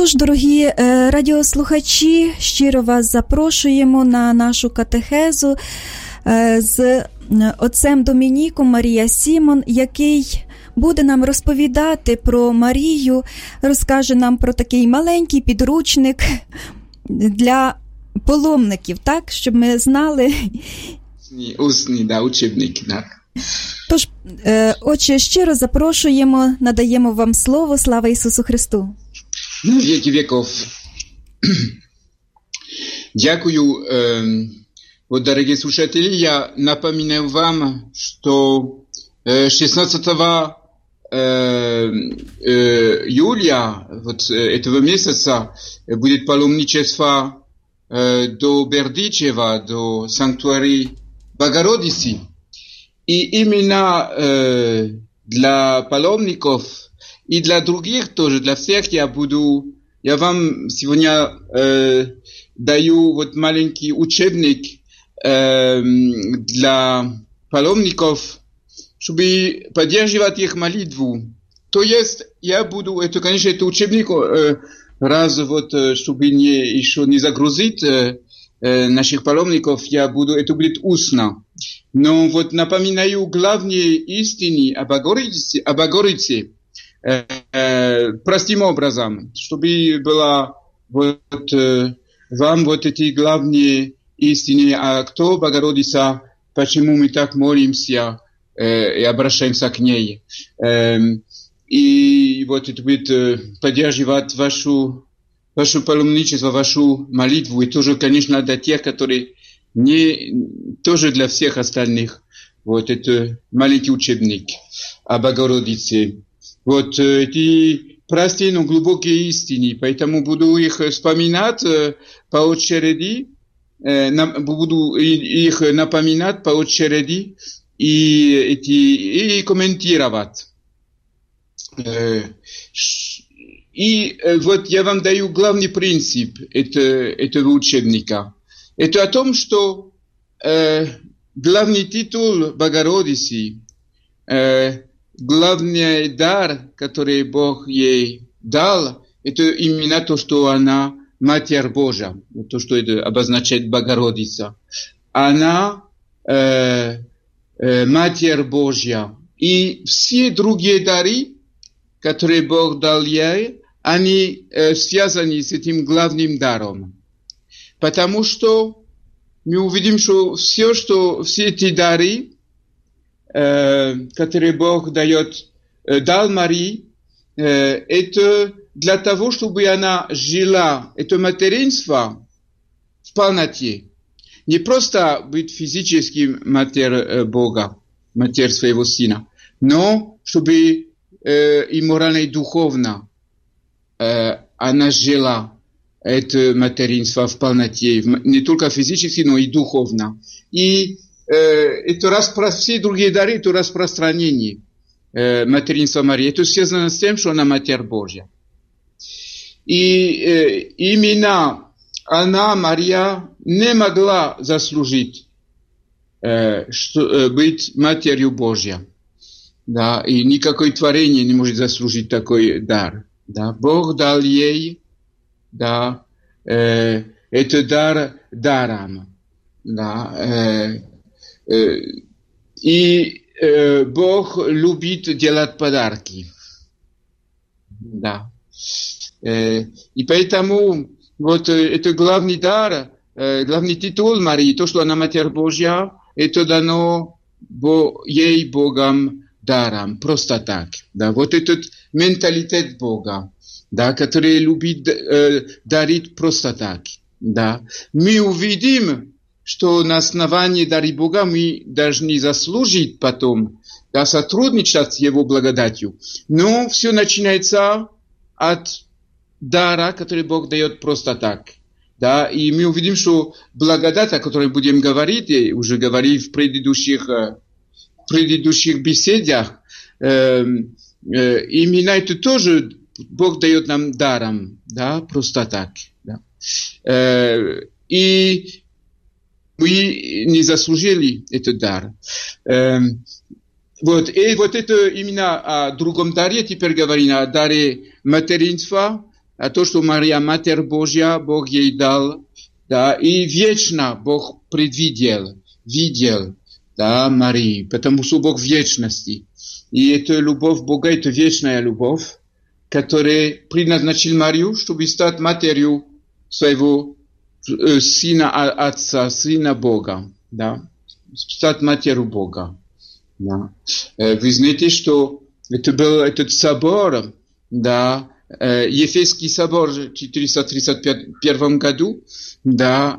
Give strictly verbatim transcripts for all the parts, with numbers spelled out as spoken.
Отож, дорогі е, радіослухачі, щиро вас запрошуємо на нашу катехезу е, з отцем Домініком Марія Сімон, який буде нам розповідати про Марію, розкаже нам про такий маленький підручник для паломників, так, щоб ми знали. Усний, да, учебник, так. Тож, е, отче, щиро запрошуємо, надаємо вам слово. Слава Ісусу Христу! На веки веков. Дякую. Вот, дорогие слушатели, я напоминаю вам, что шестнадцатого июля вот этого месяца будет паломничество до Бердичева, до санктуарии Богородицы. И именно для паломников и для других тоже, для всех я буду, я вам сегодня э, даю вот маленький учебник э, для паломников, чтобы поддерживать их молитву. То есть я буду, это, конечно, это учебник э, раз вот, чтобы не, еще не загрузить э, э, наших паломников, я буду, это будет устно. Но вот напоминаю главные истины об Богородице, о Богородице, простым образом, чтобы было вот, вам вот эти главные истины, а кто Богородица, почему мы так молимся и обращаемся к ней. И вот это будет поддерживать вашу, вашу паломничество, вашу молитву, и тоже, конечно, для тех, которые не, тоже для всех остальных. Вот это маленький учебник о Богородице. Вот эти простые, но глубокие истины, поэтому буду их вспоминать по очереди, буду их напоминать по очереди и, эти, и комментировать. И вот я вам даю главный принцип этого учебника. Это о том, что главный титул Богородицы, главный дар, который Бог ей дал, это именно то, что она Матерь Божия, то, что это обозначает Богородица. Она э, э, Матерь Божья. И все другие дары, которые Бог дал ей, они э, связаны с этим главным даром. Потому что мы увидим, что все, что все эти дары, которые Бог дает, дал Марии, это для того, чтобы она жила, это материнство в полноте. Не просто быть физическим матерь Бога, матерь своего Сына, но чтобы и морально, и духовно она жила это материнство в полноте, не только физически, но и духовно. И это распро... все другие дары, это распространение э, материнства Марии. Это связано с тем, что она Матерь Божья. И э, именно она, Мария, не могла заслужить э, что, э, быть Матерью Божьей. Да, и никакое творение не может заслужить такой дар. Да. Бог дал ей, да, э, это дар даром. Да, э, И э, Бог любит делать подарки. Да. Э, и поэтому вот это главный дар, э, главный титул Марии, то, что она Матерь Божья, это дано бо, ей Богом даром, просто так. Да. Вот этот менталитет Бога, да, который любит э, дарить просто так. Да. Мы увидим, что на основании дара Бога мы должны заслужить потом, да, сотрудничать с Его благодатью. Но все начинается от дара, который Бог дает просто так. Да, и мы увидим, что благодать, о которой будем говорить, и уже говорили в предыдущих, предыдущих беседах, э, э, именно это тоже Бог дает нам даром, да, просто так. Да. Э, и мы не заслужили этот дар. Эм, вот, и вот это именно о другом даре, теперь говорим о даре материнства, а то, что Мария Матерь Божья, Бог ей дал, да, и вечно Бог предвидел, видел, да, Марии, потому что Бог в вечности. И эта любовь Бога, это вечная любовь, которая предназначил Марию, чтобы стать матерью своего э, сына Отца, сына Бога, да, стать матерью Бога. Да. Вы знаете, что это был этот собор, да, Ефесский собор в четыреста тридцать первом году, да,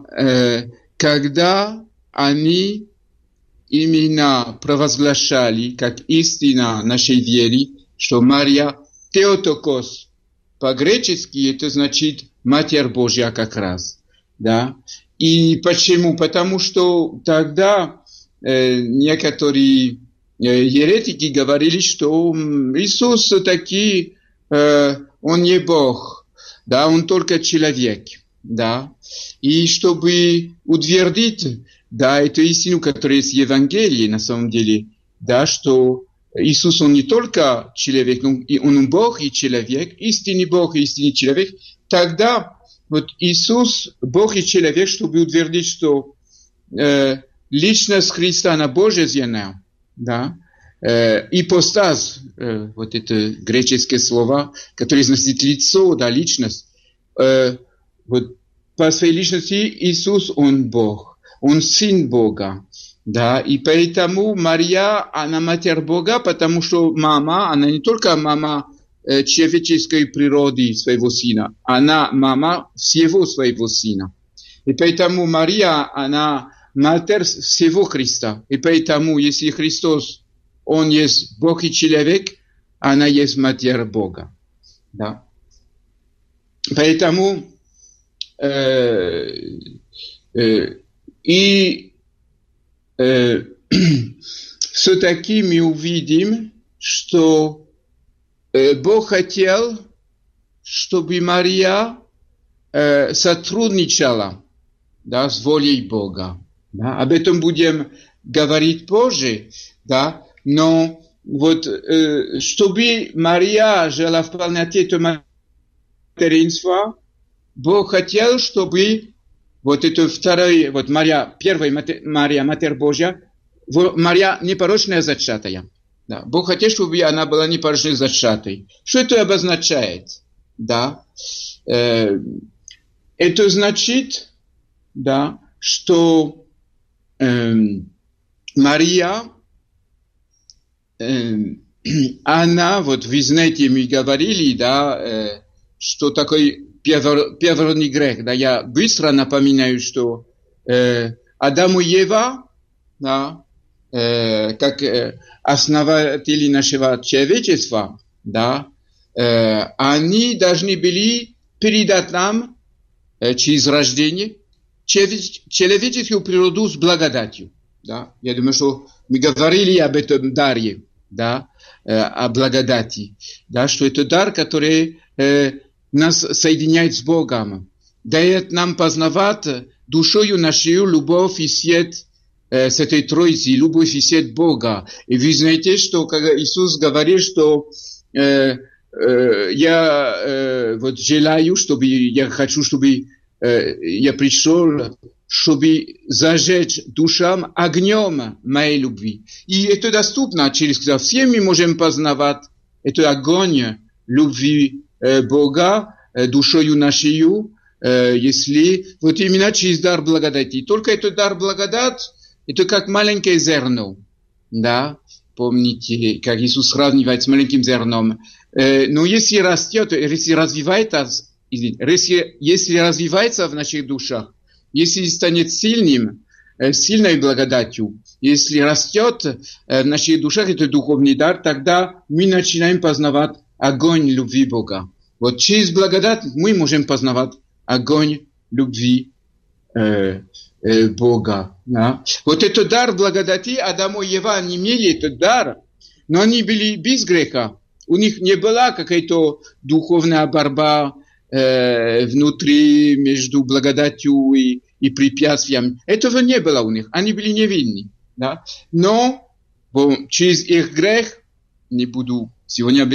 когда они именно провозглашали, как истина нашей веры, что Мария Теотокос, по-гречески это значит Матерь Божья как раз, да. И почему? Потому что тогда э, некоторые э, еретики говорили, что Иисус таки, э, он не Бог, да, он только человек, да. И чтобы утвердить, да, эту истину, которая есть в Евангелии, на самом деле, да, что Иисус, он не только человек, но и он Бог и человек, истинный Бог и истинный человек, тогда вот Иисус, Бог и человек, чтобы утвердить, что э, личность Христа, она божественная, да, э, ипостаз, э, вот это греческое слово, которое значит лицо, да, личность, э, вот по своей личности Иисус, он Бог, он сын Бога, да, и поэтому Мария, она Матерь Бога, потому что мама, она не только мама человеческой природы своего сына. Она мама всего своего сына. И поэтому Мария, она матерь всего Христа. И поэтому, если Христос, он есть Бог и человек, она есть Матерь Бога. Да. Поэтому э, э, и э, все-таки мы увидим, что Бог хотел, чтобы Мария э, сотрудничала, да, с волей Бога. Да. Об этом будем говорить позже, да, но вот э, чтобы Мария жила в полноте этого материнства, Бог хотел, чтобы вот это второе, вот Мария, первая Мария, Матерь Божья, Мария непорочная зачатая. Да. Бог хотел, чтобы она была непорочной зачатой. Что это обозначает? Да. Э, это значит, да, что э, Мария, э, она, вот вы знаете, мы говорили, да, э, что такой первородный грех. Да, я быстро напоминаю, что э, Адам и Ева, да, э, как э, основатели нашего человечества, да, э, они должны были передать нам э, через рождение человеческую природу с благодатью. Да. Я думаю, что мы говорили об этом даре, да, э, о благодати, да, что это дар, который э, нас соединяет с Богом, дает нам познавать душою нашу любовь и свет э, с этой Троицы, любовь и свет Бога. И вы знаете, что когда Иисус говорит, что э, э, я э, вот желаю, чтобы, я хочу, чтобы э, я пришел, чтобы зажечь душам огнем моей любви. И это доступно через Христа. Все мы можем познавать этот огонь любви э, Бога э, душою нашей, э, если вот именно через дар благодати. Только этот дар благодать, это как маленькое зерно. Да? Помните, как Иисус сравнивает с маленьким зерном. Э, но если растет, если развивается, если, если развивается в наших душах, если станет сильным, сильной благодатью, если растет в наших душах этот духовный дар, тогда мы начинаем познавать огонь любви Бога. Вот через благодать мы можем познавать огонь любви э, э, Бога. Да? Вот этот дар благодати, Адам и Ева, они имели этот дар, но они были без греха. У них не была какая-то духовная борьба э, внутри между благодатью и и препятствиям. Этого не было у них. Они были невинны. Да? Но bon, через их грех, не буду сегодня об этом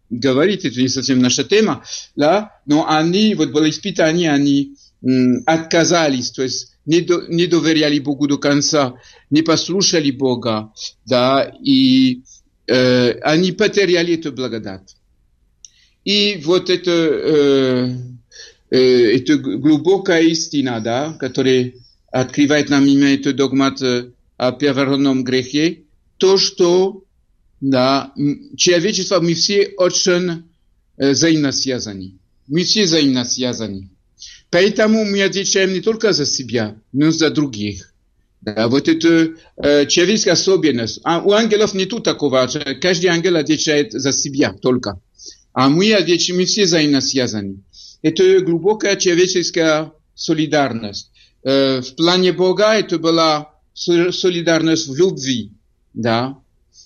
говорить, это не совсем наша тема, да, но они, вот было испытание, они м, отказались, то есть не, до, не доверяли Богу до конца, не послушали Бога, да, и э, они потеряли эту благодать. И вот это, э, э, это глубокая истина, да, которая открывает нам именно этот догмат о первородном грехе, то, что да, человечество, мы все очень э, взаимно связаны. Мы все взаимно связаны. Поэтому мы отвечаем не только за себя, но и за других. Да, вот это э, человеческая особенность. А у ангелов нету такого. Каждый ангел отвечает за себя только. А мы отвечаем, мы все взаимно связаны. Это глубокая человеческая солидарность. Э, в плане Бога это была солидарность в любви. Да.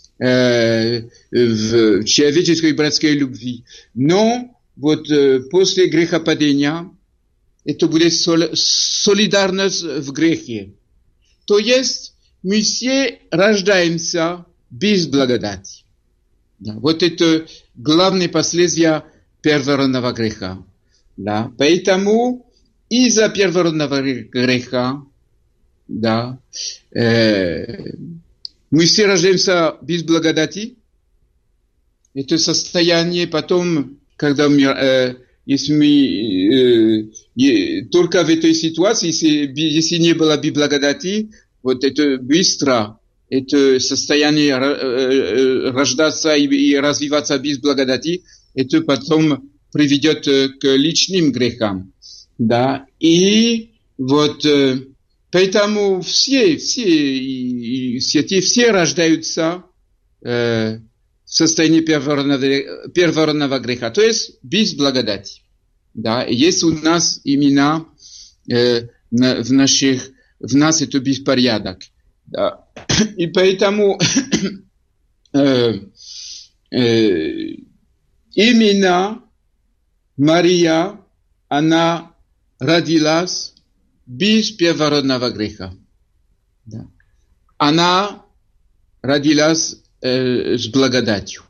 В человеческой братской любви. Но вот после грехопадения это будет солидарность в грехе. То есть мы все рождаемся без благодати. Да, вот это главное последствие первородного греха. Да, поэтому из-за первородного греха да, э, мы все рождаемся без благодати. Это состояние потом, когда мы, э, если мы э, только в этой ситуации, если, если не было бы благодати, вот это быстро, это состояние э, рождаться и, и развиваться без благодати, это потом приведет к личным грехам. Да, и вот... Э, Поэтому все, все, и, и, все, все рождаются э, в состоянии первородного, первородного греха, то есть без благодати. Да, и есть у нас именно э, в, наших, в нас это беспорядок. Да. И поэтому э, э, именно Мария, она родилась без первородного греха. Да. Она родилась э, с благодатью.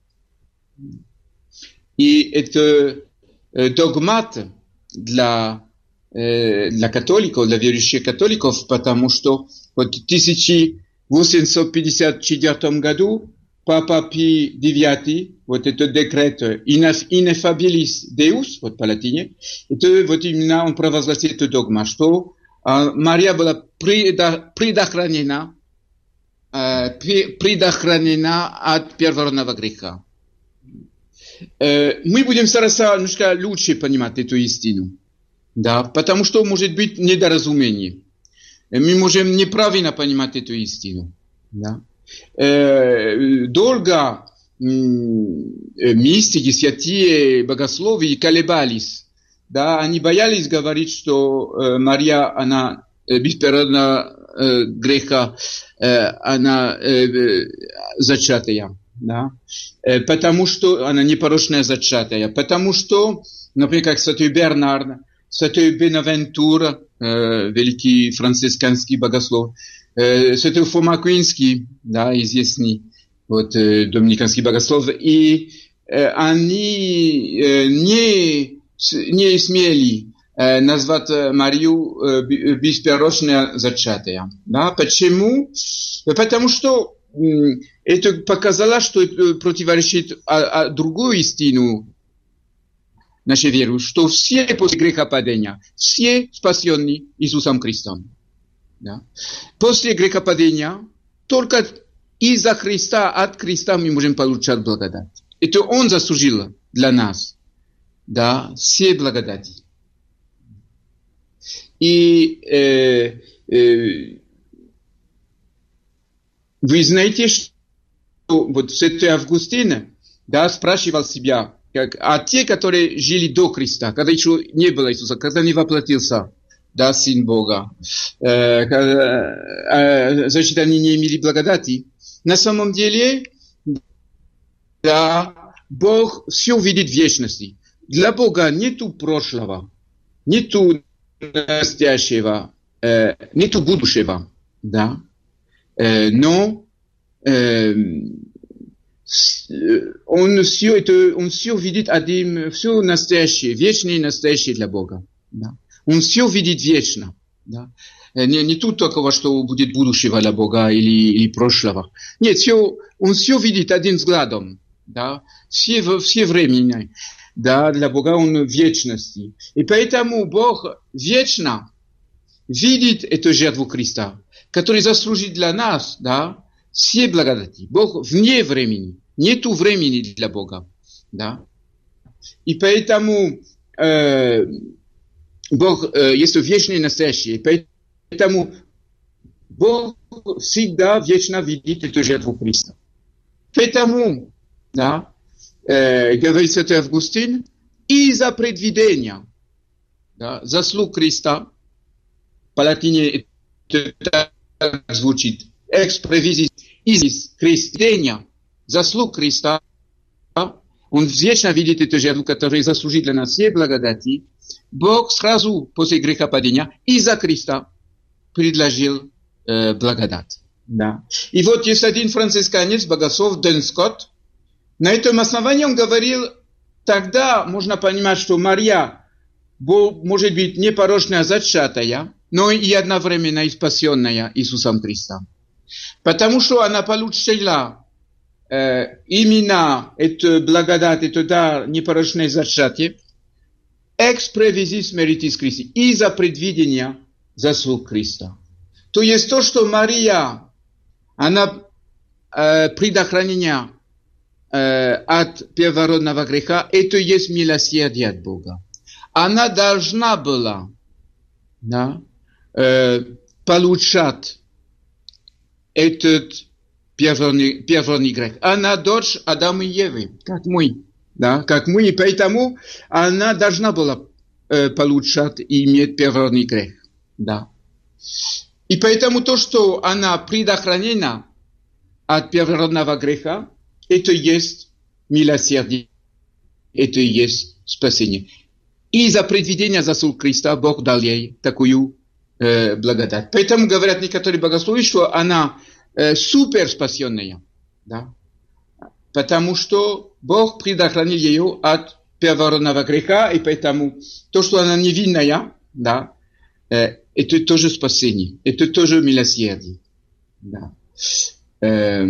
И это э, догмат для, э, для католиков, для верующих католиков, потому что вот в тысяча восемьсот пятьдесят четвёртом году Папа Пий девятый, вот этот декрет «Ineffabilis Deus», вот по латине, это вот именно он провозгласил этот догма, что э, Мария была предохранена, э, предохранена от первородного греха. Э, мы будем стараться немножко лучше понимать эту истину, да, потому что может быть недоразумение. Мы можем неправильно понимать эту истину, да. Э, долго э, мистики, святые, богословы колебались. Да, они боялись говорить, что э, Мария, она э, без первородного э, греха, э, она э, зачатая. Да? Э, потому что она непорочная зачатая. Потому что, например, как святой Бернард, святой Бенавентур, э, великий францисканский богослов, Э, святой Фома Аквинский, да, известный вот, э, доминиканский богослов, и э, они э, не, не смели э, назвать Марию э, беспервородной зачатой. Да? Почему? Потому что э, это показало, что это противоречит а, а другую истину нашей веры, что все после грехопадения, все спасены Иисусом Христом. Да. После грехопадения только из-за Христа, от Христа мы можем получать благодать. Это Он заслужил для нас, да, все благодати. И э, э, вы знаете, что вот святой Августин, да, спрашивал себя, как, а те, которые жили до Христа, когда еще не было Иисуса, когда не воплотился, да, Сын Бога, э, э, значит, они не имели благодати. На самом деле, да, Бог все видит в вечности. Для Бога нету прошлого, нету настоящего, э, нету будущего, да. Э, но э, он все это, он все видит один, все настоящее, вечное и настоящее для Бога. Да. Он все видит вечно. Да. Не, не тут такого, что будет будущего для Бога или, или прошлого. Нет, все, он все видит одним взглядом. Да. Все, все времени. Да, для Бога он в вечности. И поэтому Бог вечно видит эту жертву Христа, который заслужит для нас, да, все благодати. Бог вне времени. Нету времени для Бога. Да. И поэтому э, Бог э, есть вечный и настоящий. И поэтому Бог всегда вечно видит эту жертву Христа. Поэтому, да, э, говорит святой Августин, из-за предвидения, да, заслуг Христа, по-латине это так звучит, ex previsis из Христения, заслуг Христа, он вечно видит эту жертву, которая заслужит для нас все благодати. Бог сразу после грехопадения из-за Христа предложил э, благодать. Да. И вот есть один францисканец, богослов Дэн Скотт. На этом основании он говорил, тогда можно понимать, что Мария может быть непорочная зачатая, но и одновременно и спасенная Иисусом Христом. Потому что она получила э, именно эту благодать, эту дар непорочное зачатие, ex previsis meritis Christi, из-за предвидения заслуг Христа. То есть то, что Мария, она э, предохранена э, от первородного греха, это есть милосердие от Бога. Она должна была, да, э, получать этот первородный, первородный грех. Она дочь Адама и Евы, как мы. Да, как мы, и поэтому она должна была э, получать и иметь первородный грех. Да. И поэтому то, что она предохранена от первородного греха, это и есть милосердие, это и есть спасение. И за предвидение заслуг Христа Бог дал ей такую э, благодать. Поэтому говорят некоторые богословы, что она э, супер спасенная. Да. Потому что Бог предохранил ее от первородного греха, и поэтому то, что она невинная, да, э, это тоже спасение, это тоже милосердие. Да. Э,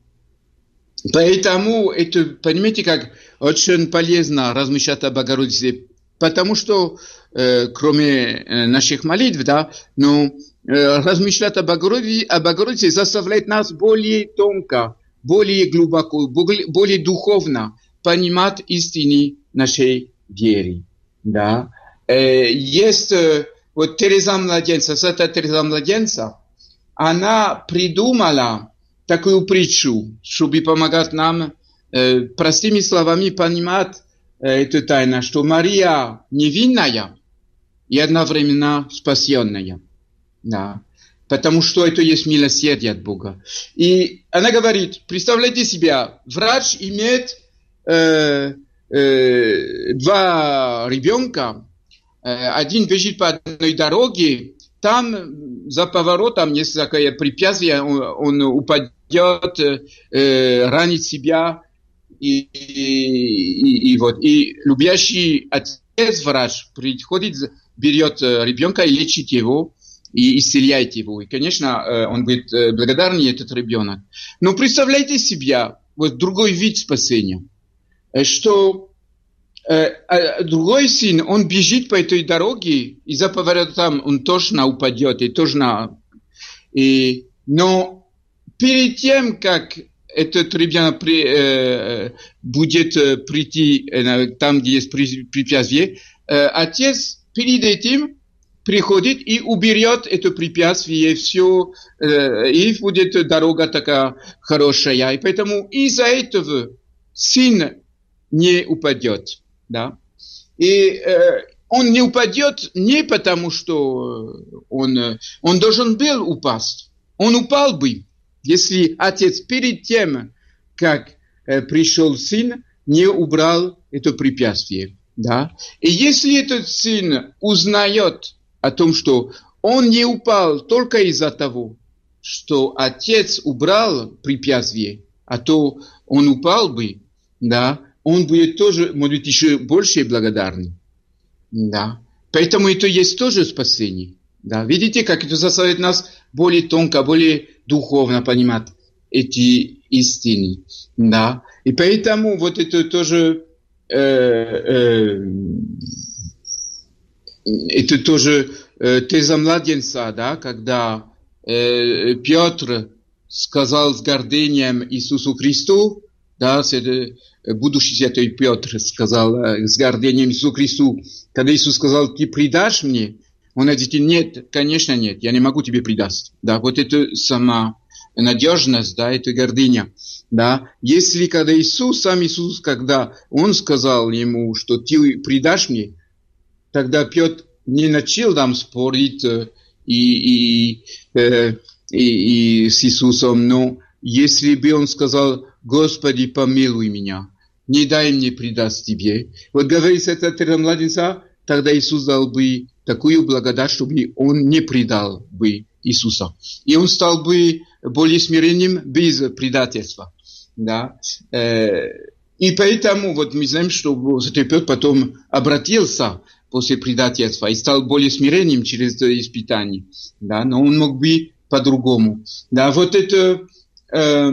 поэтому это, понимаете, как очень полезно размышлять о Богородице, потому что э, кроме э, наших молитв, да, но э, размышлять о Богородице, о Богородице заставляет нас более тонко, более глубоко, более духовно понимать истины нашей веры. Да. Э, есть э, вот Тереза Младенца, святая Тереза Младенца, она придумала такую притчу, чтобы помогать нам э, простыми словами понимать э, эту тайну, что Мария невинная и одновременно спасенная. Да. Потому что это есть милосердие от Бога. И она говорит, представляйте себе, врач имеет э, э, два ребенка, э, один бежит по одной дороге, там за поворотом есть такое препятствие, он, он упадет, э, ранит себя, и, и, и, вот. И любящий отец, врач, приходит, берет ребенка и лечит его, и исцеляет его. И, конечно, он будет благодарен, этот ребенок. Но представляйте себе вот другой вид спасения, что э, другой сын, он бежит по этой дороге, и за поворотом он точно упадет, и точно... И, но перед тем, как этот ребенок при, э, будет прийти э, там, где есть препятствие, э, отец перед этим приходит и уберет это препятствие, все, э, и будет дорога такая хорошая. И поэтому из-за этого сын не упадет. Да? И э, он не упадет не потому, что он, он должен был упасть. Он упал бы, если отец перед тем, как э, пришел сын, не убрал это препятствие. Да? И если этот сын узнает о том, что он не упал только из-за того, что отец убрал препятствие, а то он упал бы, да, он будет тоже, может быть, еще больше благодарный. Да. Поэтому это есть тоже спасение. Да. Видите, как это заставляет нас более тонко, более духовно понимать эти истины. Да. И поэтому вот это тоже э, э, это тоже э, теза младенца, да, когда э, Петр сказал с гордынием Иисусу Христу, да, будущий святой Петр сказал э, с гордынием Иисусу Христу, когда Иисус сказал, ты предашь мне, он ответил, нет, конечно нет, я не могу тебе предать. Да, вот это сама надежность, да, это гордыня. Да. Если когда Иисус, сам Иисус, когда он сказал ему, что ты предашь мне, тогда Петр не начал там спорить э, и, и, э, и, и с Иисусом, но если бы он сказал, Господи, помилуй меня, не дай мне предать тебе. Вот говорится это от младенца, тогда Иисус дал бы такую благодать, чтобы он не предал бы Иисуса. И он стал бы более смиренным без предательства. Да? И поэтому вот мы знаем, что Святой Петр потом обратился после предательства и стал более смиренным через это испытание. Да? Но он мог бы по-другому. Да, вот это... Э,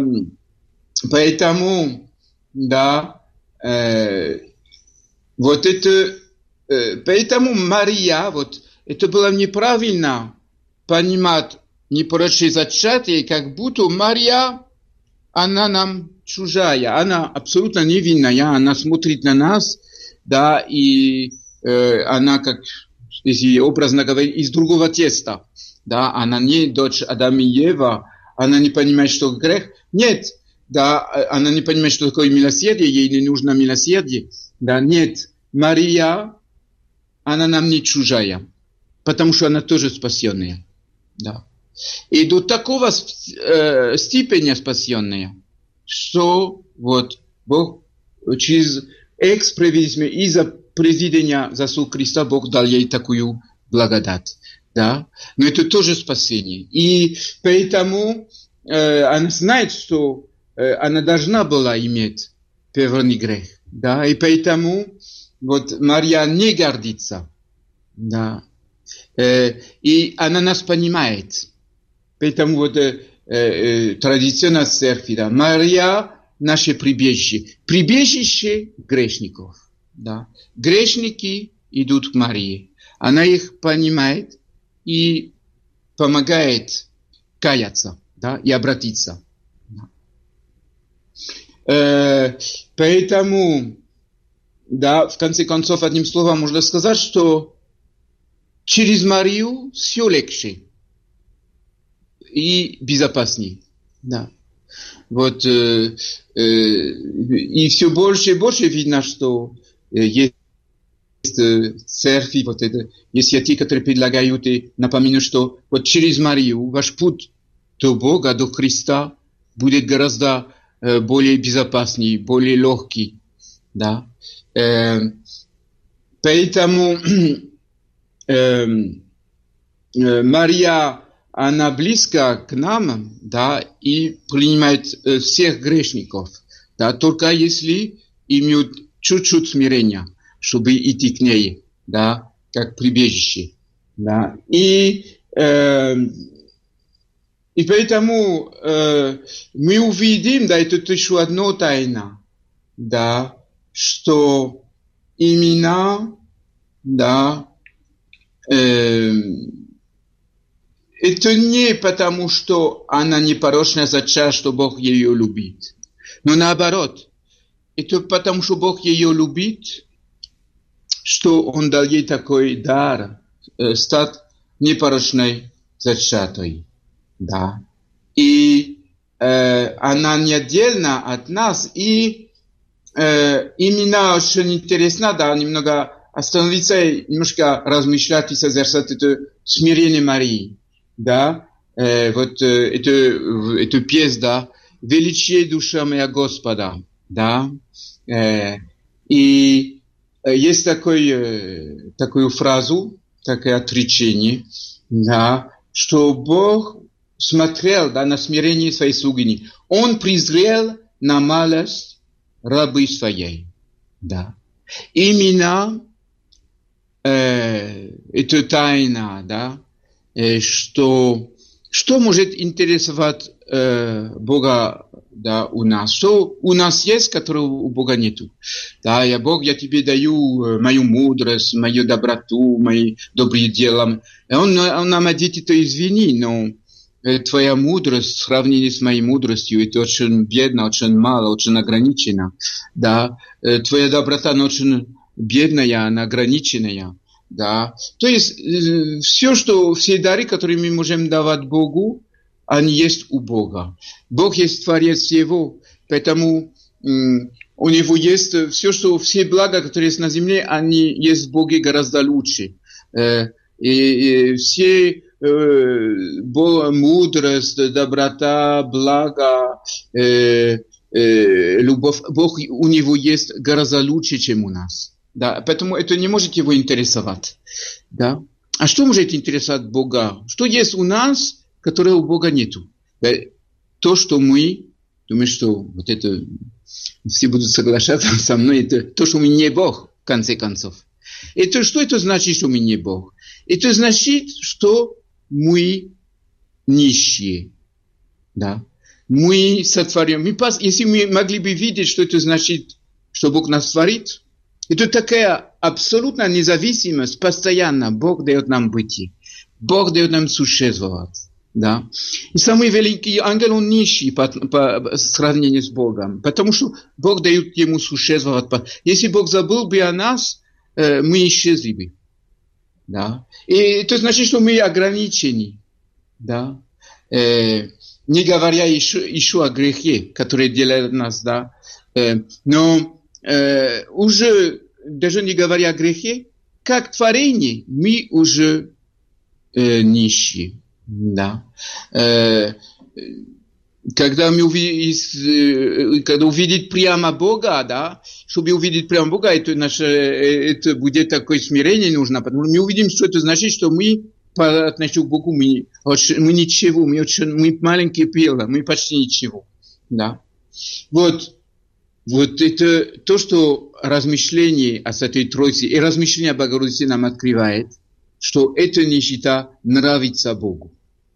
поэтому, да, э, вот это... Э, поэтому Мария, вот, это было неправильно понимать непорочное зачатие, как будто Мария, она нам чужая, она абсолютно невинная, она смотрит на нас, да, и э, она, как, если образно говоря, из другого теста, да, она не дочь Адама и Ева, она не понимает, что грех, нет, да, она не понимает, что такое милосердие, ей не нужно милосердие, да, нет, Мария, она нам не чужая, потому что она тоже спасенная, да. И до такого э, степени спасенная, что вот Бог через экс-провидение из-за провидения заслуг Христа Бог дал ей такую благодать, да. Но это тоже спасение. И поэтому э, она знает, что э, она должна была иметь первородный грех, да. И поэтому вот Мария не гордится, да. Э, и она нас понимает. Поэтому вот э, э, традиционная церковь, да, Мария наше прибежище, прибежище грешников, да. Грешники идут к Марии, она их понимает и помогает каяться, да, и обратиться. Э, поэтому, да, в конце концов, одним словом можно сказать, что через Марию все легче и безопаснее, да. Вот, э, э, и все больше и больше видно, что э, есть э, церкви, вот это, есть те, которые предлагают и напоминают, что вот через Марию ваш путь до Бога, до Христа будет гораздо э, более безопасный, более легкий, да. Э, поэтому э, э, Мария, она близко к нам, да, и принимает э, всех грешников, да, только если имеют чуть-чуть смирения, чтобы идти к ней, да, как прибежище, да. И, э, и поэтому э, мы увидим, да, это еще одна тайна, да, что именно, да, э, это не потому, что она непорочная зачат, что Бог ее любит. Но наоборот, это потому, что Бог ее любит, что Он дал ей такой дар э, стать непорочной зачатой. Да. И э, она не отдельно от нас. И э, именно очень интересно, да, немного остановиться и немножко размышлять и созерцать это смирение Марии. Да, э, вот э, эту, эту песню, да, «Величие душа моя Господа», да, э, и э, есть такой, э, такую фразу, такое отречение, да, что Бог смотрел, да, на смирение своей слугини. Он презрел на малость рабы своей. Да. Именно э, это тайна, да, э, что, что может интересовать э, Бога, да, у нас. Что у нас есть, которого у Бога нету. Да, я Бог, я тебе даю мою мудрость, мою доброту, мои добрые дела. Он, он нам ответит, то извини, но твоя мудрость в сравнении с моей мудростью, это очень бедно, очень мало, очень ограничено. Да, твоя доброта, она очень бедная, она ограниченная. Да, то есть все, что, все дары, которые мы можем давать Богу, они есть у Бога. Бог есть Творец всего, поэтому м, у Него есть все, что, все блага, которые есть на земле, они есть в Боге гораздо лучше. Э, и, и все э, Бог, мудрость, доброта, благо, э, э, любовь, Бог у Него есть гораздо лучше, чем у нас. Да, поэтому это не может Его интересовать. Да? А что может интересовать Бога? Что есть у нас, которого у Бога нету? То, что мы, думаю, что вот это все будут соглашаться со мной, это то, что мы не Бог, в конце концов. Это что это значит, что мы не Бог? Это значит, что мы нищие. Да? Мы сотворим. Мы, если мы могли бы видеть, что это значит, что Бог нас творит, это такая абсолютная независимость, постоянно Бог дает нам быть. Бог дает нам существовать. Да? И самый великий ангел, он нищий по, по сравнению с Богом, потому что Бог дает ему существовать. Если Бог забыл бы о нас, э, мы исчезли бы. Да? И это значит, что мы ограничены. Да? Э, не говоря еще, еще о грехе, который делает нас. Да? Э, но э, уже, даже не говоря о грехе, как творение, мы уже э, нищие. Да. Э, когда мы увидим, когда увидеть прямо Бога, да, чтобы увидеть прямо Бога, это наше, это будет такое смирение нужно, потому что мы увидим, что это значит, что мы по отношению к Богу, мы, мы ничего, мы очень, мы маленькие пила, мы почти ничего, да. Вот, вот это то, что размышление о Святой Троице и размышление о Богородице нам открывает, что эта нищета нравится Богу.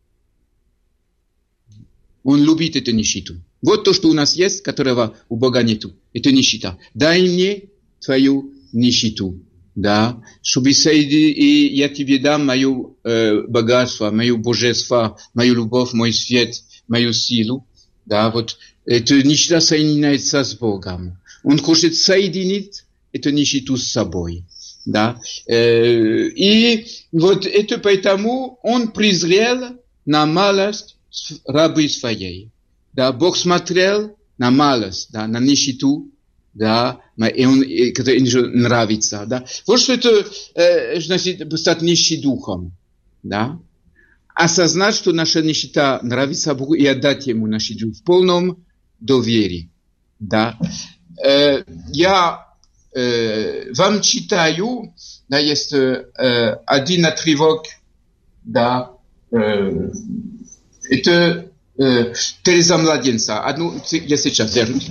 Он любит эту нищету. Вот то, что у нас есть, которого у Бога нету. Это нищета. Дай мне твою нищету. Да, чтобы соединить, и я тебе дам мое э, богатство, мое божество, мою любовь, мой свет, мою силу. Да, вот эта нищета соединяется с Богом. Он хочет соединить эту нищету с собой. Да, э, и вот это поэтому он презрел на малость рабы своей. Да, Бог смотрел на малость, да, на нищету, да, и он, и, который ему нравится, да. Вот что это э, значит стать нищим духом, да. Осознать, что наша нищета нравится Богу и отдать ему нашу душу в полном доверии, да. Э, я э, вам читаю, да, есть э, один отрывок, да, э, это э, Тереза Младенца. Одну, я сейчас вернусь.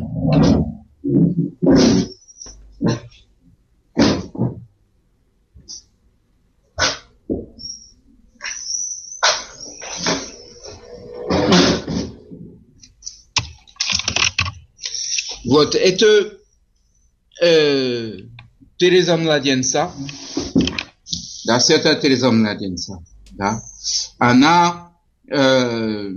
Вот это э, Тереза Младенца. Да, святая Тереза Младенца. Да. Она Э,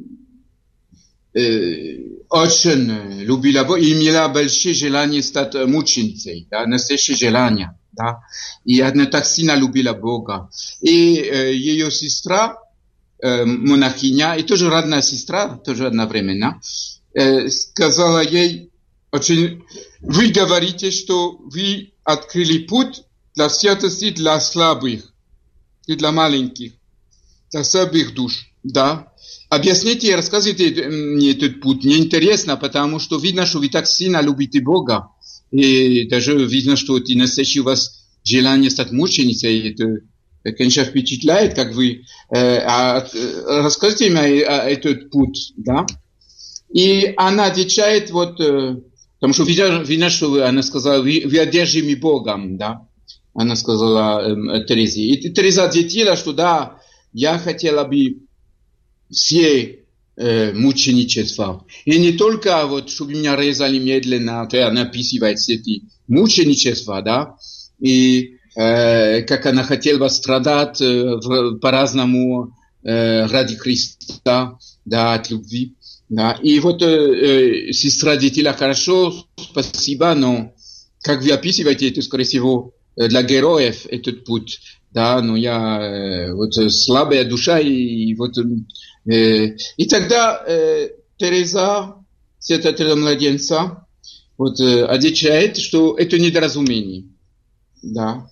э, очень любила Бога и имела большое желание стать мученицей, да, настоящее желание, да, и она так сильно любила Бога. И э, ее сестра, э, монахиня, и тоже родная сестра, тоже одновременно, э, сказала ей, очень, вы говорите, что вы открыли путь для святости для слабых и для маленьких, для слабых душ. Да. Объясните и рассказывайте мне этот путь. Мне интересно, потому что видно, что вы так сильно любите Бога. И даже видно, что это настоящее у вас желание стать мученицей. Это, конечно, впечатляет, как вы... Э, а, расскажите мне этот путь, да? И она отвечает, вот, э, потому что видно, видно, что она сказала, вы, вы одержимы Богом, да, она сказала э, Терезе. И Тереза ответила, что да, я хотела бы все э, мученичества. И не только, вот, чтобы меня резали медленно, то она описывает все эти мученичества, да, и э, как она хотела бы страдать э, в, по-разному э, ради Христа, да, от любви. Да. И вот э, сестра ответила, хорошо, спасибо, но как вы описываете, это, скорее всего, для героев этот путь, да, но я э, вот слабая душа, и, и вот э, и тогда э, Тереза, святая Тереза младенца, вот э, отвечает, что это недоразумение, да.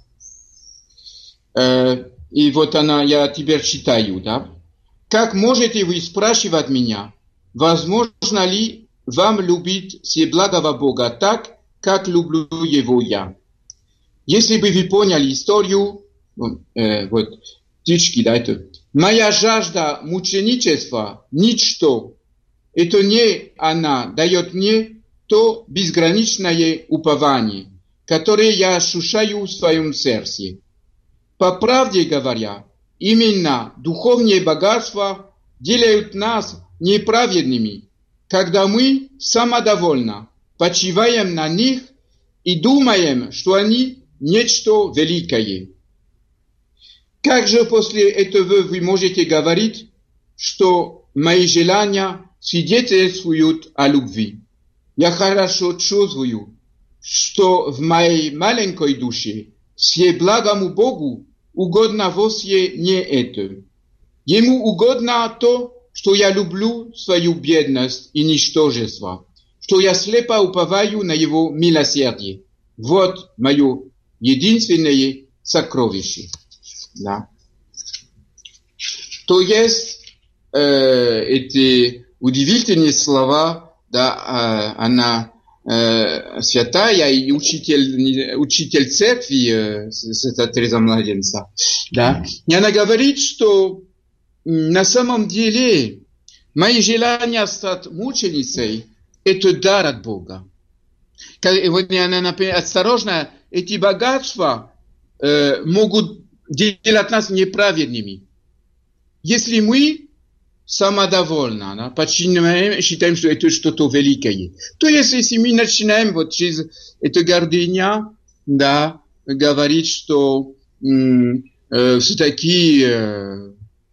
Э, и вот она, я теперь читаю, да. Как можете вы спрашивать меня, возможно ли вам любить всеблагого Бога так, как люблю Его я? Если бы вы поняли историю, э, вот, птички, да, это, моя жажда мученичества – ничто. Это не она дает мне то безграничное упование, которое я ощущаю в своем сердце. По правде говоря, именно духовные богатства делают нас неправедными, когда мы самодовольно почиваем на них и думаем, что они нечто великое. Как же после этого вы можете говорить, что мои желания свидетельствуют о любви? Я хорошо чувствую, что в моей маленькой душе всеблагому Богу угодно вовсе не это. Ему угодно то, что я люблю свою бедность и ничтожество, что я слепо уповаю на Его милосердие. Вот мое единственное сокровище. Да. То есть э, эти удивительные слова, да, э, она э, святая и учитель, учитель церкви, э, святая Тереза младенца, да. И она говорит, что на самом деле мои желания стать мученицей – это дар от Бога. Она, например, осторожно, эти богатства э, могут делать нас неправедными. Если мы самодовольны, да, починаем, считаем, что это что-то великое, то есть, если мы начинаем вот через эту гордыня, да, говорить, что э, все-таки э,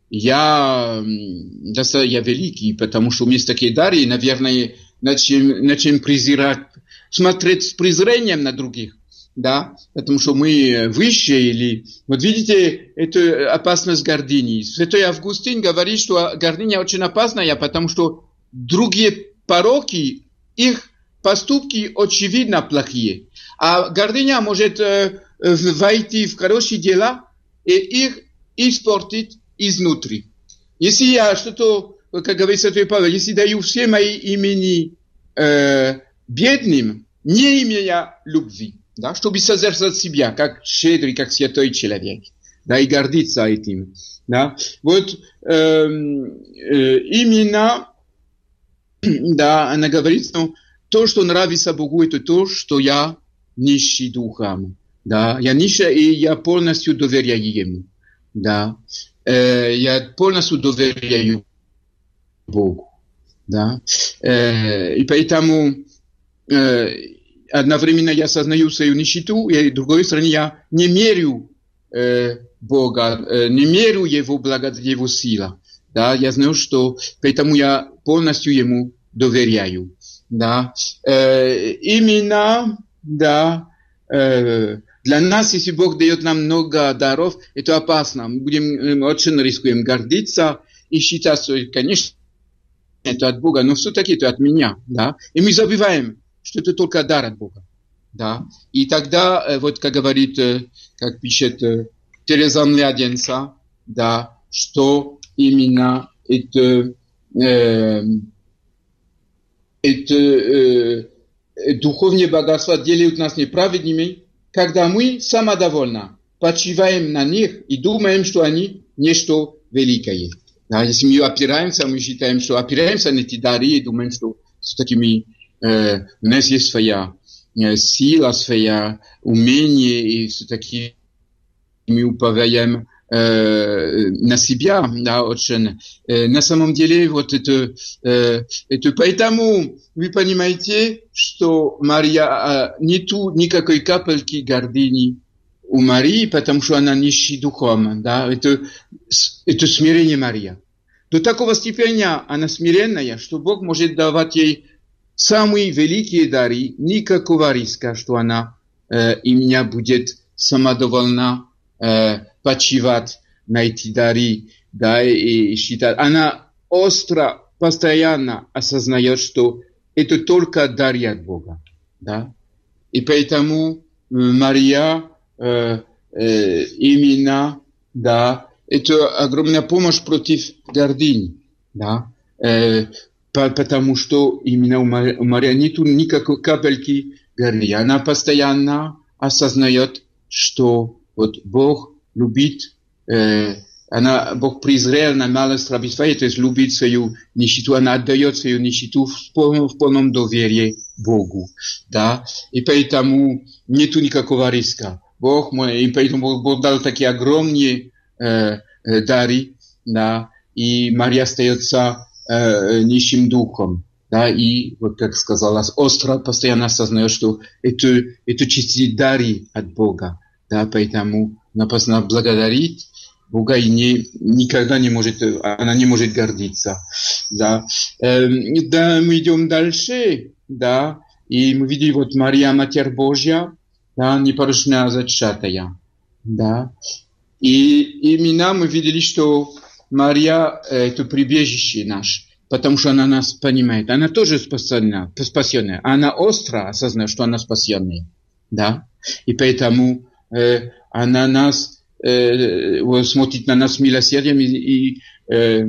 я, да, я великий, потому что у меня есть такие дары, и, наверное, начнем, начнем презирать, смотреть с презрением на других, да, потому что мы выше, или, вот видите, это опасность гордыни. Святой Августин говорит, что гордыня очень опасная, потому что другие пороки, их поступки очевидно плохие, а гордыня может э, войти в хорошие дела и их испортить изнутри. Если я что-то, как говорит Святой Павел, если даю все мои имени э, бедным, не имея любви, да, чтобы созерцать себя как щедрый, как святой человек, да, и гордиться этим, да, вот э, э, именно, да, она говорит, ну, то, что нравится Богу, это то, что я нищий духом, да, я нищий, и я полностью доверяю Ему, да, э, я полностью доверяю Богу, да, э, и поэтому э, одновременно я осознаю свою нищету, и с другой стороны я не мерю э, Бога, э, не мерю Его благодать, Его сила. Да, я знаю, что поэтому я полностью Ему доверяю. Да. Э, именно, да, э, для нас, если Бог дает нам много даров, это опасно. Мы будем, мы очень рискуем гордиться и считать, что, конечно, это от Бога, но все-таки это от меня. Да. И мы забываем, что это только дар от Бога, да. И тогда, вот как говорит, как пишет Тереза младенца, да, что именно это, э, это э, духовные богатства делают нас неправедными, когда мы самодовольно почиваем на них и думаем, что они нечто великое, Да, если мы опираемся, мы считаем, что опираемся на эти дары и думаем, что все-таки мы, э, у нас есть своя э, сила, своя умение, и все-таки мы уповаем э, на себя, да, очень. Э, на самом деле, вот это, э, это поэтому вы понимаете, что Мария, э, нету никакой капельки гордыни у Марии, потому что она нищий духом, да, это, это смирение Мария. До такого степени она смиренная, что Бог может давать ей самые великие дары, никакого риска, что она э, и меня будет самодовольна э, почивать на эти дары, да, и, и считать. Она остро, постоянно осознает, что это только дар от Бога, да, и поэтому э, Мария Э, э, именно, да, это огромная помощь против гордыни, да, э, по, потому что именно у Марии, у Марии нету никакой капельки гордыни. Она постоянно осознает, что вот Бог любит, э, она, Бог презрел на малость рабства, то есть любит свою нищету, она отдает свою нищету в полном, в полном доверии Богу, да, и поэтому нету никакого риска. Бог мой, и поэтому Бог дал такие огромные э, э, дары, да, и Мария остается э, нищим духом, да, и, вот как сказала, остро постоянно осознает, что это, это чистые дары от Бога, да, поэтому она постоянно благодарит Бога и не, никогда не может, она не может гордиться, да. Э, да, мы идем дальше, да, и мы видим, вот Мария, Матерь Божья, да, непорочная зачатая, да. И именно мы видели, что Мария – это прибежище наше, потому что она нас понимает. Она тоже спасенная, спасенная. Она остро осознает, что она спасенная, да. И поэтому э, она нас, э, смотрит на нас с милосердием, и, и э,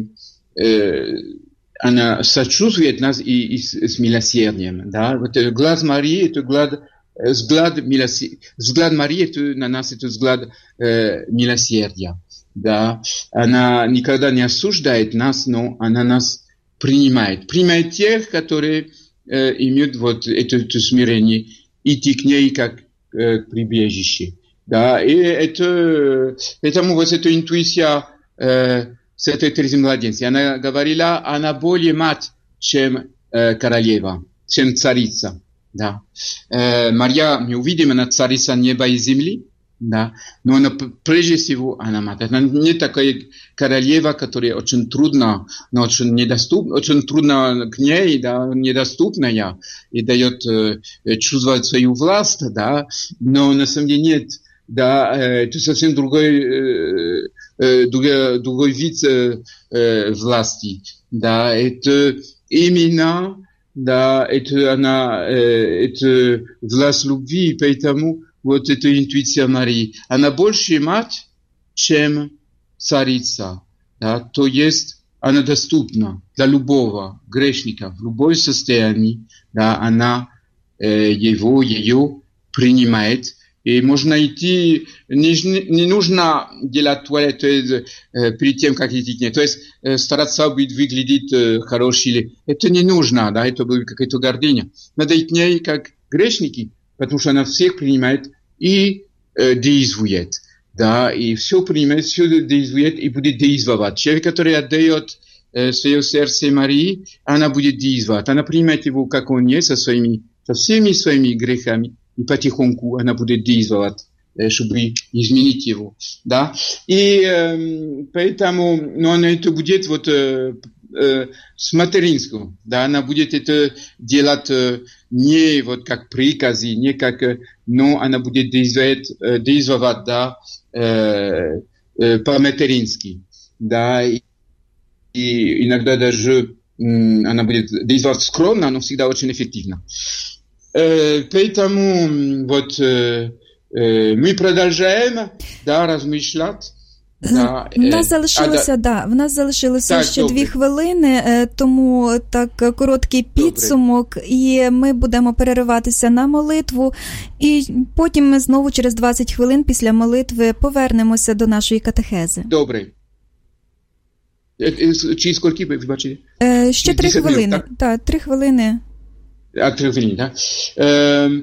э, она сочувствует нас и, и с, с милосердием, да. Вот глаз Марии – это глаз Взгляд, милосер... взгляд Марии это, на нас это взгляд э, милосердия. Да? Она никогда не осуждает нас, но она нас принимает. Принимает тех, которые э, имеют вот это, это смирение, идти к ней как э, к прибежище. Да? И это, поэтому вот эта интуиция э, с этой Терезы Младенца. Она говорила, она более мать, чем э, королева, чем царица. Да. Э, Мария, мы увидим, она царица неба и земли, да, но она, прежде всего, она мать. Она не такая королева, которая очень трудна, но очень недоступна, очень трудно к ней, да, недоступная, и дает э, чувствовать свою власть, да, но на самом деле нет, да, э, это совсем другой, э, э, другой, другой вид э, э, власти, да, это именно да, это она, э, это власть любви, поэтому вот эта интуиция Марии, она больше мать, чем царица, да, то есть она доступна для любого грешника в любом состоянии, да, она э, его, ее принимает. И можно идти, не, не нужно делать туалет э, перед тем, как идти к ней. То есть э, стараться быть, выглядеть э, хороший. Это не нужно, да, это будет какая-то гордыня. Надо идти к ней как грешники, потому что она всех принимает и э, действует. Да, и все принимает, все действует и будет действовать. Человек, который отдает э, свое сердце Марии, она будет действовать. Она принимает его, как он есть, со, своими, со всеми своими грехами. И потихоньку она будет действовать, чтобы изменить его, да. И э, поэтому, но она это будет вот э, э, с материнского, да, она будет это делать э, не вот как приказы, не как, э, но она будет действовать, э, действовать, да, э, э, по-матерински, да, и, и иногда даже э, она будет действовать скромно, но всегда очень эффективно. Поэтому вот э, э, ми продовжуємо, да, розмишляти. Да, в нас залишилося, а, да, в нас залишилося так, ще добре. дві хвилини, тому так короткий підсумок, добре. І ми будемо перериватися на молитву, і потім ми знову через двадцять хвилин після молитви повернемося до нашої катехези. Добре. Чи скільки, вибачте? Е, ще три хвилини. Так, та, три хвилини. А, три хвилины, да. Э,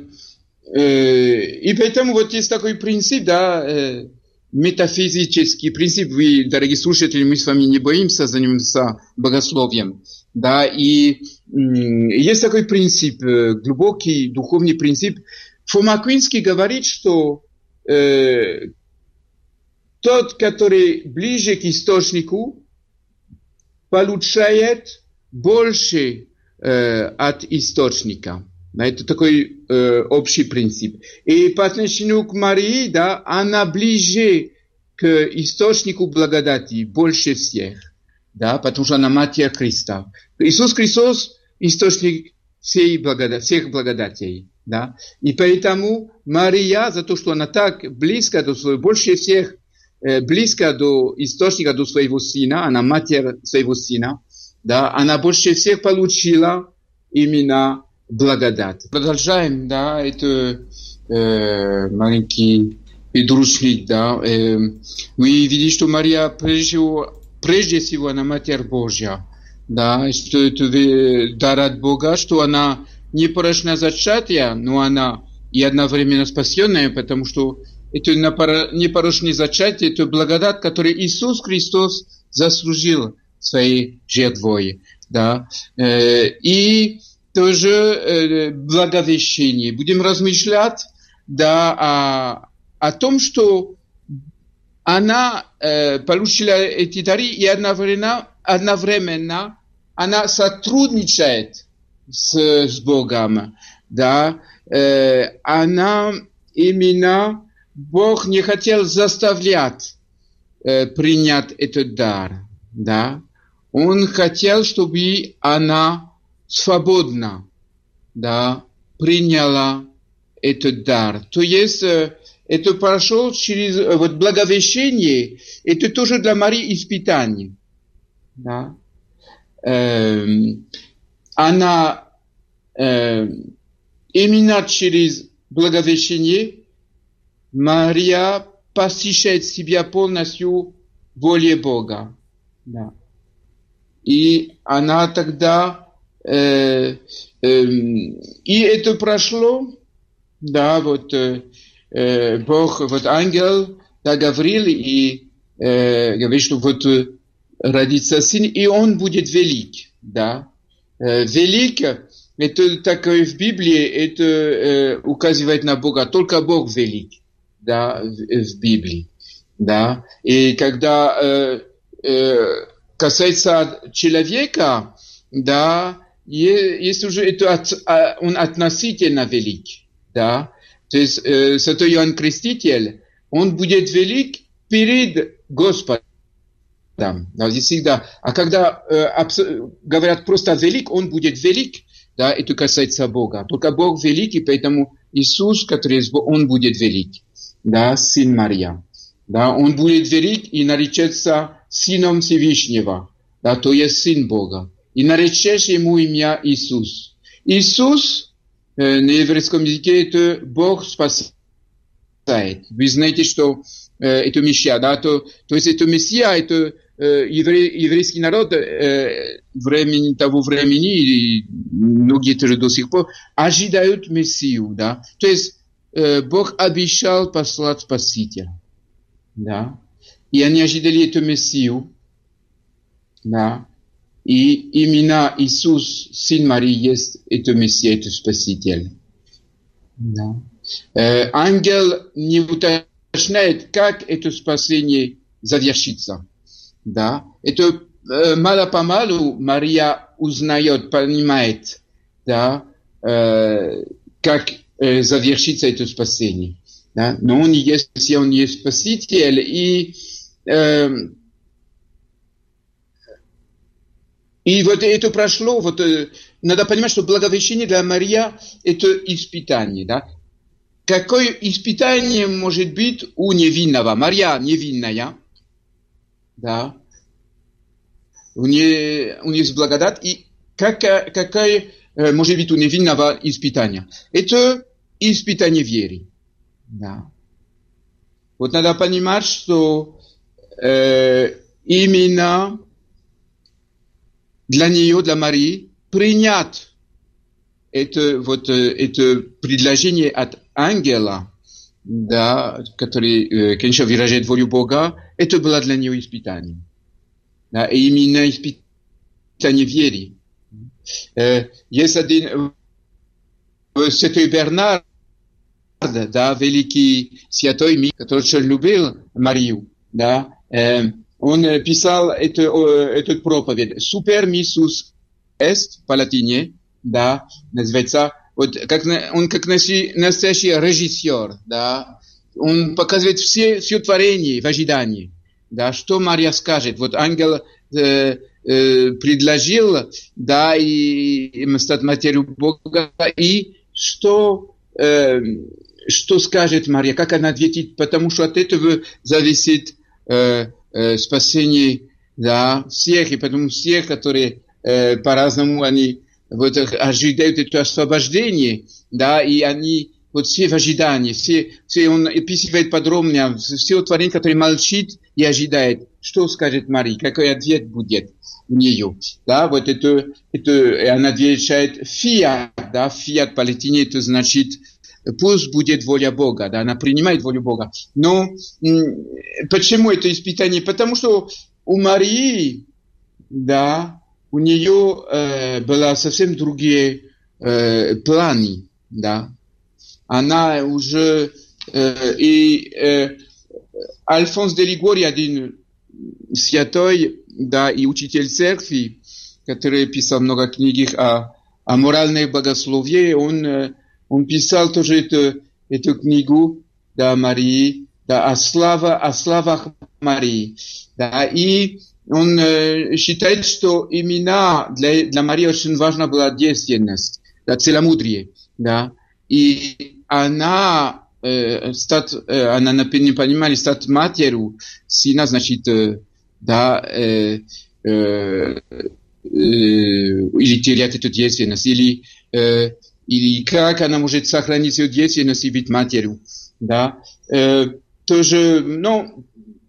э, и поэтому вот есть такой принцип, да, э, метафизический принцип. Вы, дорогие слушатели, мы с вами не боимся заниматься богословием, да, и э, есть такой принцип, э, глубокий духовный принцип. Фома Аквинский говорит, что э, тот, который ближе к источнику, получает больше от источника. Это такой э, общий принцип. И по отношению к Марии, да, она ближе к источнику благодати больше всех, да, потому что она Матерь Христа. Иисус Христос источник всей благодати, всех благодатей, да. И поэтому Мария, за то, что она так близко до своего, больше всех э, близко до источника, до своего сына, она Матерь своего сына, да, она больше всех получила именно благодать. Продолжаем, да, это э, маленький подручник, да. Э, мы видим, что Мария прежде, прежде всего она Матерь Божья, да, что это дар от Бога, что она не порочно зачатая, но она и одновременно спасенная, потому что это непорочное зачатие, это благодать, которую Иисус Христос заслужил своей жертвой, да, э, и тоже э, благовещение. Будем размышлять, да, о, о том, что она э, получила эти дары и одновременно, одновременно она сотрудничает с, с Богом, да, э, она именно, Бог не хотел заставлять э, принять этот дар, да. Он хотел, чтобы она свободно, да, приняла этот дар. То есть, это прошло через вот, благовещение, это тоже для Марии испытание. Да. Эм, она э, именно через благовещение Мария посвящает себя полностью воле Бога. Да. И она тогда э, э, и это прошло, да, вот э, Бог, вот ангел, да, говорил и э, говорит, что вот родится сын, и он будет велик, да. Э, велик, это такое в Библии, это э, указывает на Бога, только Бог велик, да, в, в Библии, да. И когда э, э, касается человека, да, есть уже это от, он относительно велик, да, то есть э, Святой Иоанн Креститель, он будет велик перед Господом, да, здесь всегда, а когда э, абс- говорят просто велик, он будет велик, да, это касается Бога, только Бог велик, и поэтому Иисус, который есть Бог, он будет велик, да, сын Мария, да, он будет велик и наречется Сыном Всевышнего, да, то есть Сын Бога. И наречешь ему имя Иисус. Иисус э, на еврейском языке это Бог спасает. Вы знаете, что э, это Мессия, да, то, то есть это Мессия, это э, еврей, еврейский народ э, времени, того времени, и многие тоже до сих пор, ожидают Мессию, да. То есть э, Бог обещал послать Спасителя, да. И они ожидали эту Мессию, да. И именно Иисус, Сын Марии, есть это Мессия, это Спаситель. Да. Э, ангел не уточняет, как это спасение завершится. Да. Это э, мало-помалу Мария узнает, понимает, да, э, как э, завершится это спасение. Да. Но он есть, если он есть Спаситель, и э, И вот это прошло, вот, э, надо понимать, что благовещение для Марии это испытание, да. Какое испытание может быть у невинного? Мария невинная, да. У нее, у нее есть благодать, и какая, какая э, может быть у невинного испытание? Это испытание веры, да. Вот надо понимать, что э, именно для нее, для Марии, принять это, вот, это предложение от ангела, да, который, конечно, выражает волю Бога, это было для нее испытание. Да, и именно испытание веры. Есть один святой Бернард, да, великий святой, который очень любил Марию, да, он писал эту, эту проповедь «Super missus est» по латине, да, называется, вот, как, он как настоящий режиссер, да, он показывает все, все творение в ожидании, да, что Мария скажет. Вот ангел э, э, предложил, да, и, и стать матерью Бога, и что, э, что скажет Мария, как она ответит, потому что от этого зависит э, э, спасение, да, всех, и потому всех, которые э, по-разному они вот, ожидают это освобождение, да, и они вот все в ожидании, все, все он описывает подробно все творение, которое молчит и ожидает, что скажет Мария, какой ответ будет у нее, да, вот это, это она отвечает фиат, да, фиат по латине, это значит пусть будет воля Бога, да, она принимает волю Бога, но м- почему это испытание? Потому что у Марии, да, у нее э, были совсем другие э, планы, да. Она уже э, и э, Альфонс де Лигори, один святой, да, и учитель церкви, который писал много книг о, о моральной богословии, он, э, он писал тоже эту, эту книгу, да, Марии, да, о славе, о славах Марии, да, и он э, считает, что именно для, для Марии очень важна была действенность, да, целомудрие, да, и она, э, стать, э, она не понимала, стать матерью сына, значит, э, да, э, э, э, или терять эту действенность, или, э, или как она может сохранить свою действенность и быть матерью, да, э, тоже, ну,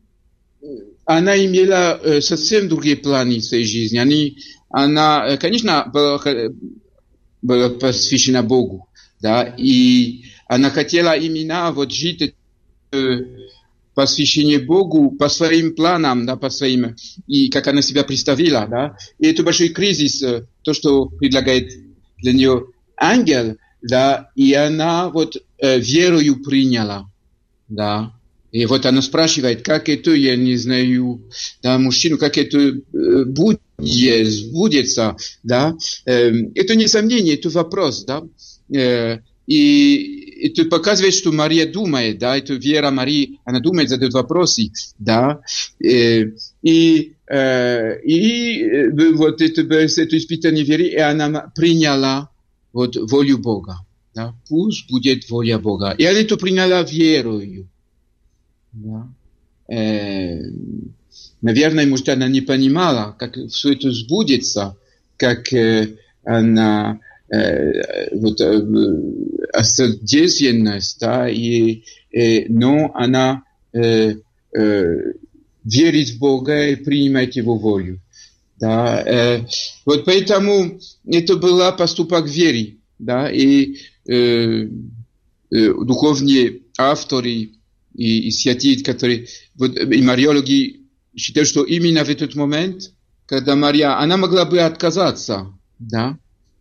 она имела э, совсем другие планы в своей жизни. Они, она, э, конечно, была, была посвящена Богу, да, и она хотела именно вот жить э, посвящение Богу по своим планам, да, по своим, и как она себя представила, да, и это большой кризис, э, то, что предлагает для нее ангел, да, и она вот э, верою приняла, да. И вот она спрашивает, как это, я не знаю, да, мужчину, как это э, будет, сбудется, да. Э, это не сомнение, это вопрос, да. Э, и это показывает, что Мария думает, да, это вера Марии, она думает, задает вопросы, да. Э, и, э, и э, вот это, это испытание веры, и она приняла вот волю Бога, да. Пусть будет воля Бога. И она это приняла верою. Да. Э, наверное, может, она не понимала, как все это сбудется, как э, она э, вот э, осознанность, да, и, э, но она э, э, верит в Бога и принимает Его волю. Да. Э, вот поэтому это был поступок веры, да, и э, э, духовные авторы и, и святые, которые, вот, и мариологи считают, что именно в этот момент, когда Мария, она могла бы отказаться, да,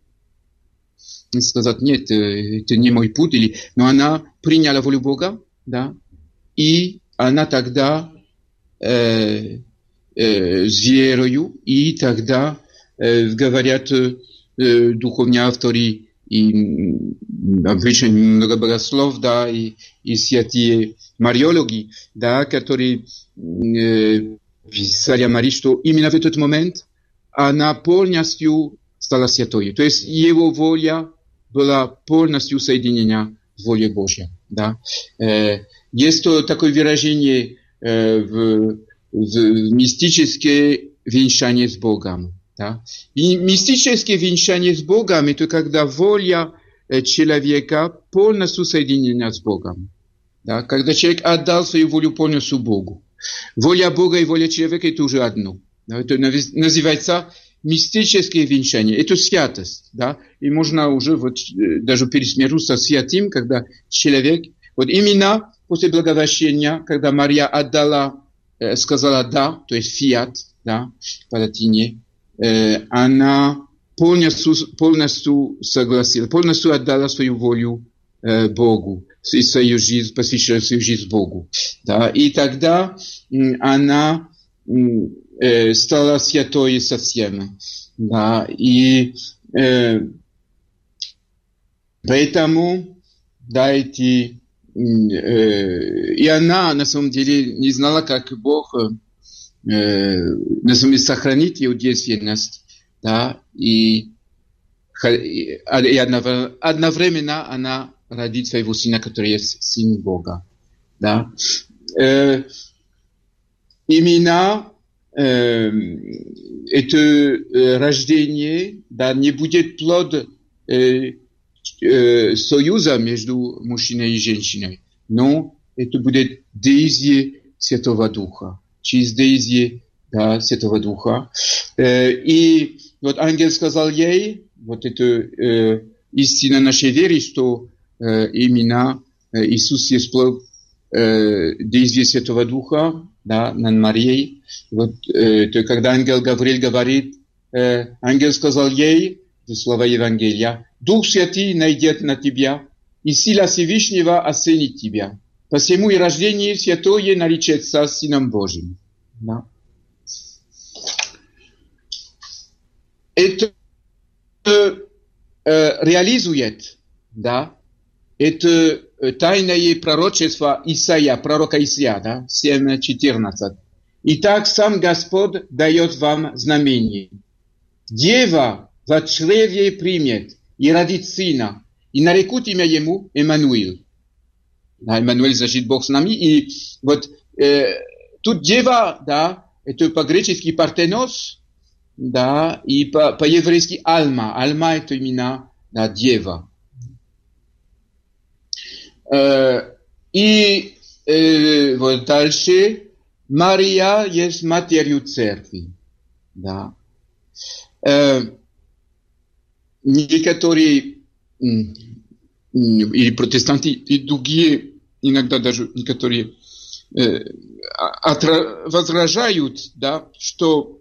и сказать, нет, это не мой путь, или, но она приняла волю Бога, да, и она тогда э, э, с верою, и тогда э, говорят э, духовные авторы, и обычно много богослов, да, и, и святые мариологи, да, которые э, писали о Марии, что именно в этот момент она полностью стала святой. То есть его воля была полностью соединена с волей Божьей. Да. Э, есть такое выражение э, в, в мистическое венчание с Богом. Да. И мистическое венчание с Богом – это когда воля человека полностью соединена с Богом. Да. Когда человек отдал свою волю полностью Богу. Воля Бога и воля человека – это уже одно. Да. Это называется мистическое венчание, это святость, да, и можно уже вот даже перед смертью со святым, когда человек, вот именно после благовещения, когда Мария отдала, э, сказала да, то есть фиат, да, по латине, э, она полностью, полностью согласилась, полностью отдала свою волю э, Богу, и свою жизнь, посвящала свою жизнь Богу, да, и тогда э, она э, стала святой совсем, да, и э, поэтому, да, эти и она, на самом деле, не знала, как Бог э, на самом деле сохранит ее девственность, да, и, и одновременно она родит своего сына, который есть сын Бога, да. Э, именно э, это э, рождение, да, не будет плод э, союза между мужчиной и женщиной, но это будет действие Святого Духа, через действие, да, Святого Духа. И вот ангел сказал ей, вот это э, истина нашей веры, что э, именно Иисус есть плод э, действия Святого Духа, да, над Марией. Вот, э, то, когда ангел Гавриил говорит, э, ангел сказал ей, слова Евангелия, Дух Святый найдет на тебя, и сила Всевышнего осенит тебя. Посему и рождение святое наречется Сыном Божьим. Да. Это э, реализует, да, это тайное пророчество Исаия, пророка Исаия, да, семь четырнадцать. Итак, сам Господь дает вам знамение. Дева в чреве примет и родит сына, и нарекут имя ему Эммануил. Да, Эммануил значит Бог с нами. И вот э, тут дева, да, это по-гречески партенос, да, и по- по-еврейски альма. Альма это именно, да, дева. Э, и э, вот дальше Мария есть матерью церкви. Да. Э, некоторые или протестанты, и другие, иногда даже некоторые э, отра- возражают, да, что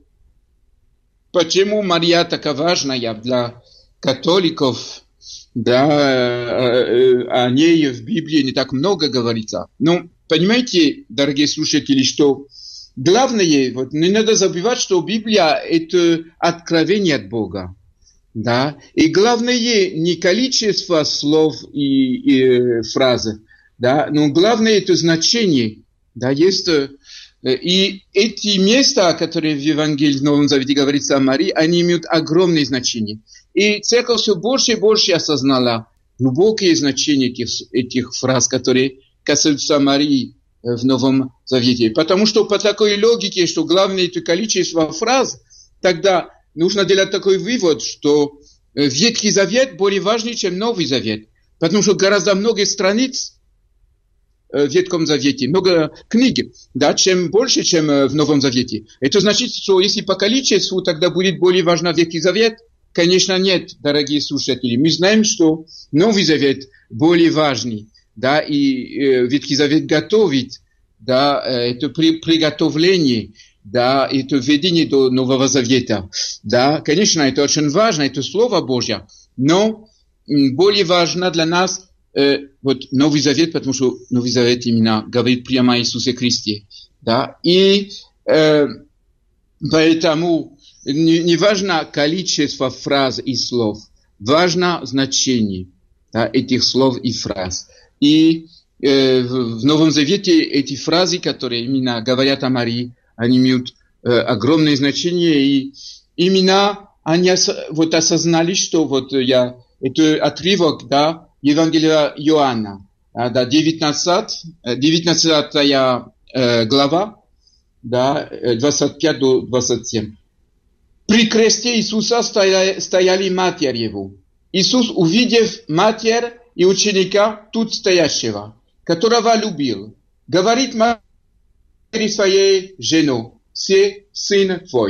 почему Мария такая важная для католиков, да, э, о ней в Библии не так много говорится. Но понимаете, дорогие слушатели, что главное, вот, не надо забывать, что Библия – это откровение от Бога. Да, и главное не количество слов и, и фраз, да, но главное это значение, да, есть, и эти места, которые в Евангелии в Новом Завете говорится о Марии, они имеют огромное значение. И церковь все больше и больше осознала глубокое значение этих, этих фраз, которые касаются Марии в Новом Завете. Потому что по такой логике, что главное это количество фраз, тогда нужно делать такой вывод, что Ветхий Завет более важный, чем Новый Завет. Потому что гораздо много страниц в Ветхом Завете, много книг, да, чем больше, чем в Новом Завете. Это значит, что если по количеству, тогда будет более важен Ветхий Завет? Конечно, нет, дорогие слушатели. Мы знаем, что Новый Завет более важный, да, и э, Ветхий Завет готовит, да, это при, приготовление, да, это введение до Нового Завета. Да, конечно, это очень важно, это Слово Божье, но более важно для нас э, вот Новый Завет, потому что Новый Завет именно говорит прямо о Иисусе Христе. Да, и э, поэтому не, не важно количество фраз и слов, важно значение, да, этих слов и фраз. И э, в, в Новом Завете эти фразы, которые именно говорят о Марии, они имеют э, огромное значение, и именно они ос- вот осознали, что вот я, это отрывок, да, Евангелия Иоанна, да, девятнадцатая, девятнадцатая э, глава, да, двадцать пять до двадцать семь. При кресте Иисуса стояли, стояли матерь его. Иисус, увидев матерь и ученика тут стоящего, которого любил, говорит матери своей: жену, все сын твой.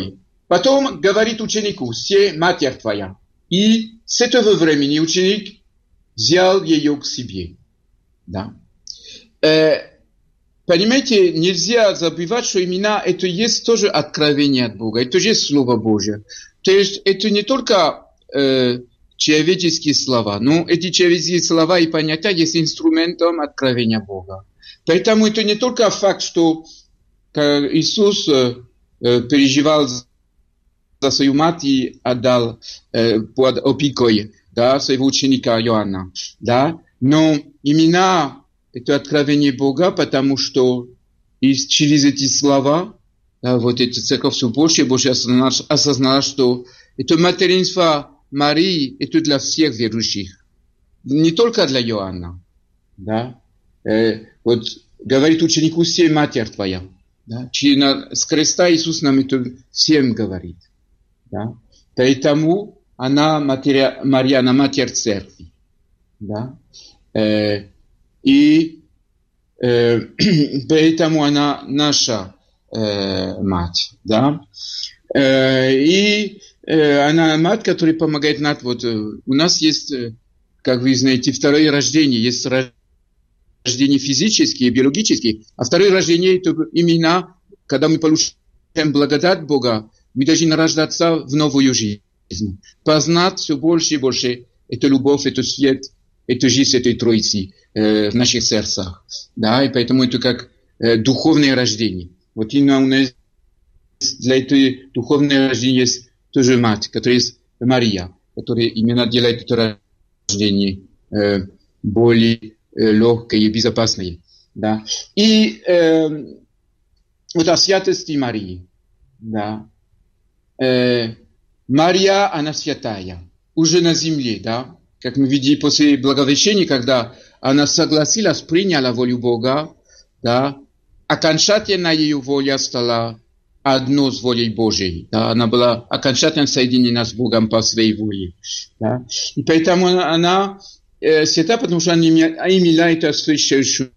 Потом говорит ученику: «Се матерь твоя». И с этого времени ученик взял ее к себе. Да. Э, понимаете, нельзя забывать, что именно это есть тоже откровение от Бога, это же Слово Божье. То есть это не только э, человеческие слова, но эти человеческие слова и понятия есть инструментом откровения Бога. Поэтому это не только факт, что Иисус э, переживал за свою мать и отдал э, под опекой, да, своего ученика Иоанна, да, но именно это откровение Бога, потому что и через эти слова, да, вот эта церковь все больше и больше осознала, осознала, что это материнство Марии, это для всех верующих, не только для Иоанна, да, э, вот говорит ученику: «Се матерь твоя», да, с креста Иисус нам это всем говорит, да, поэтому она матеря, Мария, она матерь церкви, да, э, и э, поэтому она наша э, мать, да, э, и э, она мать, которая помогает нам, вот э, у нас есть, э, как вы знаете, второе рождение, есть рождение физическое, биологическое, а второе рождение это именно, когда мы получаем благодать Бога, мы должны рождаться в новую жизнь. Познать все больше и больше эту любовь, эту свет, эту жизнь этой Троицы э, в наших сердцах. Да, и поэтому это как э, духовное рождение. Вот именно у нас для этого духовного рождения есть тоже мать, которая есть Мария, которая именно делает это рождение э, более э, легкое и безопасное. Да. И э, вот о святости Марии. Да. Э, Мария, она святая, уже на земле, да, как мы видим после Благовещения, когда она согласилась, приняла волю Бога, да, окончательно ее воля стала одно с волей Божьей, да, она была окончательно соединена с Богом по своей воле, да, и поэтому она, она э, свята, потому что она имела это священную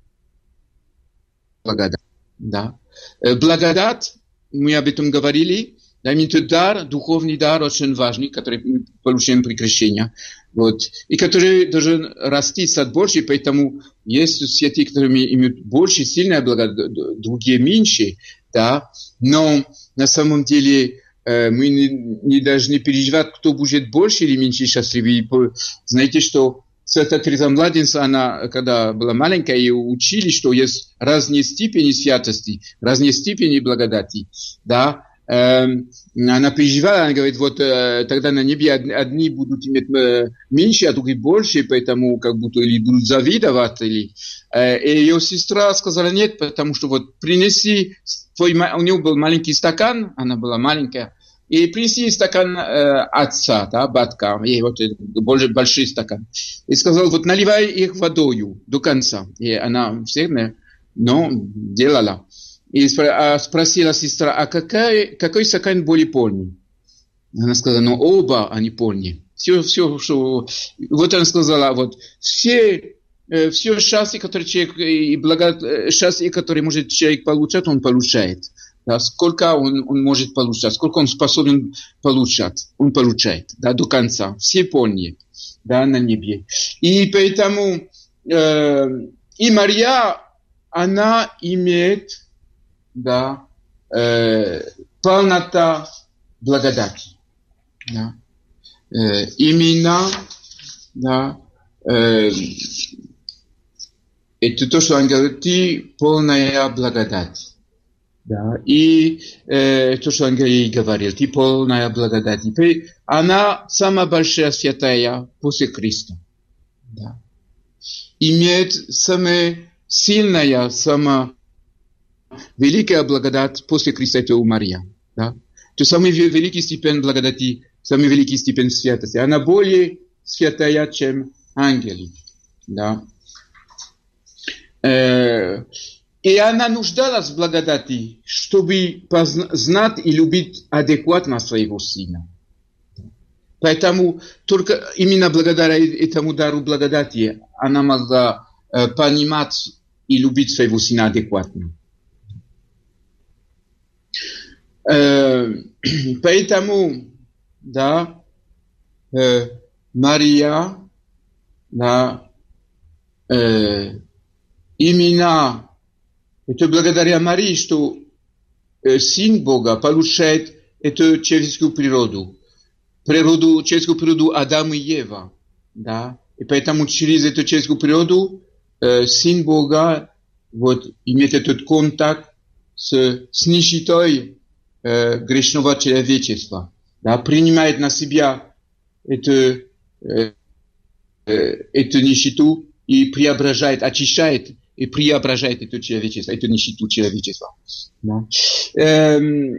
благодать, да. Э, благодать, мы об этом говорили. Да, это дар, духовный дар очень важный, который мы получаем при крещении. Вот. И который должен расти от Божьей, поэтому есть святые, которые имеют больше, сильное благодать, другие меньше. Да? Но на самом деле э, мы не, не должны переживать, кто будет больше или меньше счастливый. Знаете, что Святая Тереза Младенца, она, когда была маленькая, ее учили, что есть разные степени святости, разные степени благодати. Да? Она переживала, она говорит, вот тогда на небе одни будут иметь меньше, а другие больше, поэтому как будто или будут завидовать. Или... И ее сестра сказала нет, потому что вот принеси, твой... у нее был маленький стакан, она была маленькая, и принеси стакан э, отца, да, батка, и вот больше, большой стакан. И сказал, вот наливай их водою до конца. И она всегда, но делала. И спросила сестра, а какой, какой стакан более полный? Она сказала, ну оба они полные. Все, все, что... Вот она сказала, вот все, все счастье, которое человек, и благо... счастье, которое может человек получать, он получает. Да, сколько он, он может получать, сколько он способен получать, он получает, да, до конца. Все полные, да, на небе. И поэтому э, и Мария, она имеет, да, э, полнота благодати. Да. Э, именно, да, э, это то, что он говорит, ты полная благодать. Да, и э, то, что Андрей говорил, ты полная благодать. Она самая большая святая после Христа. Да. Имеет самая сильная, самая великая благодать после Христа, это у Мария. Да. Это самый великий степень благодати, самый великий степень святости. Она более святая, чем ангелы. Да. Э, И она нуждалась в благодати, чтобы знать и любить адекватно своего сына. Поэтому только именно благодаря этому дару благодати она могла э, понимать и любить своего сына адекватно. Э, поэтому, да, э, Мария, да, э, именно это благодаря Марии, что э, Сын Бога получает эту человеческую природу, природу, человеческую природу Адама и Ева, да, и поэтому через эту человеческую природу э, Сын Бога вот имеет этот контакт с, с нищетой э, грешного человечества, да, принимает на себя эту, э, э, эту нищету и преображает, очищает и преображает это человечество, эту нищету человечества. Да. Эм,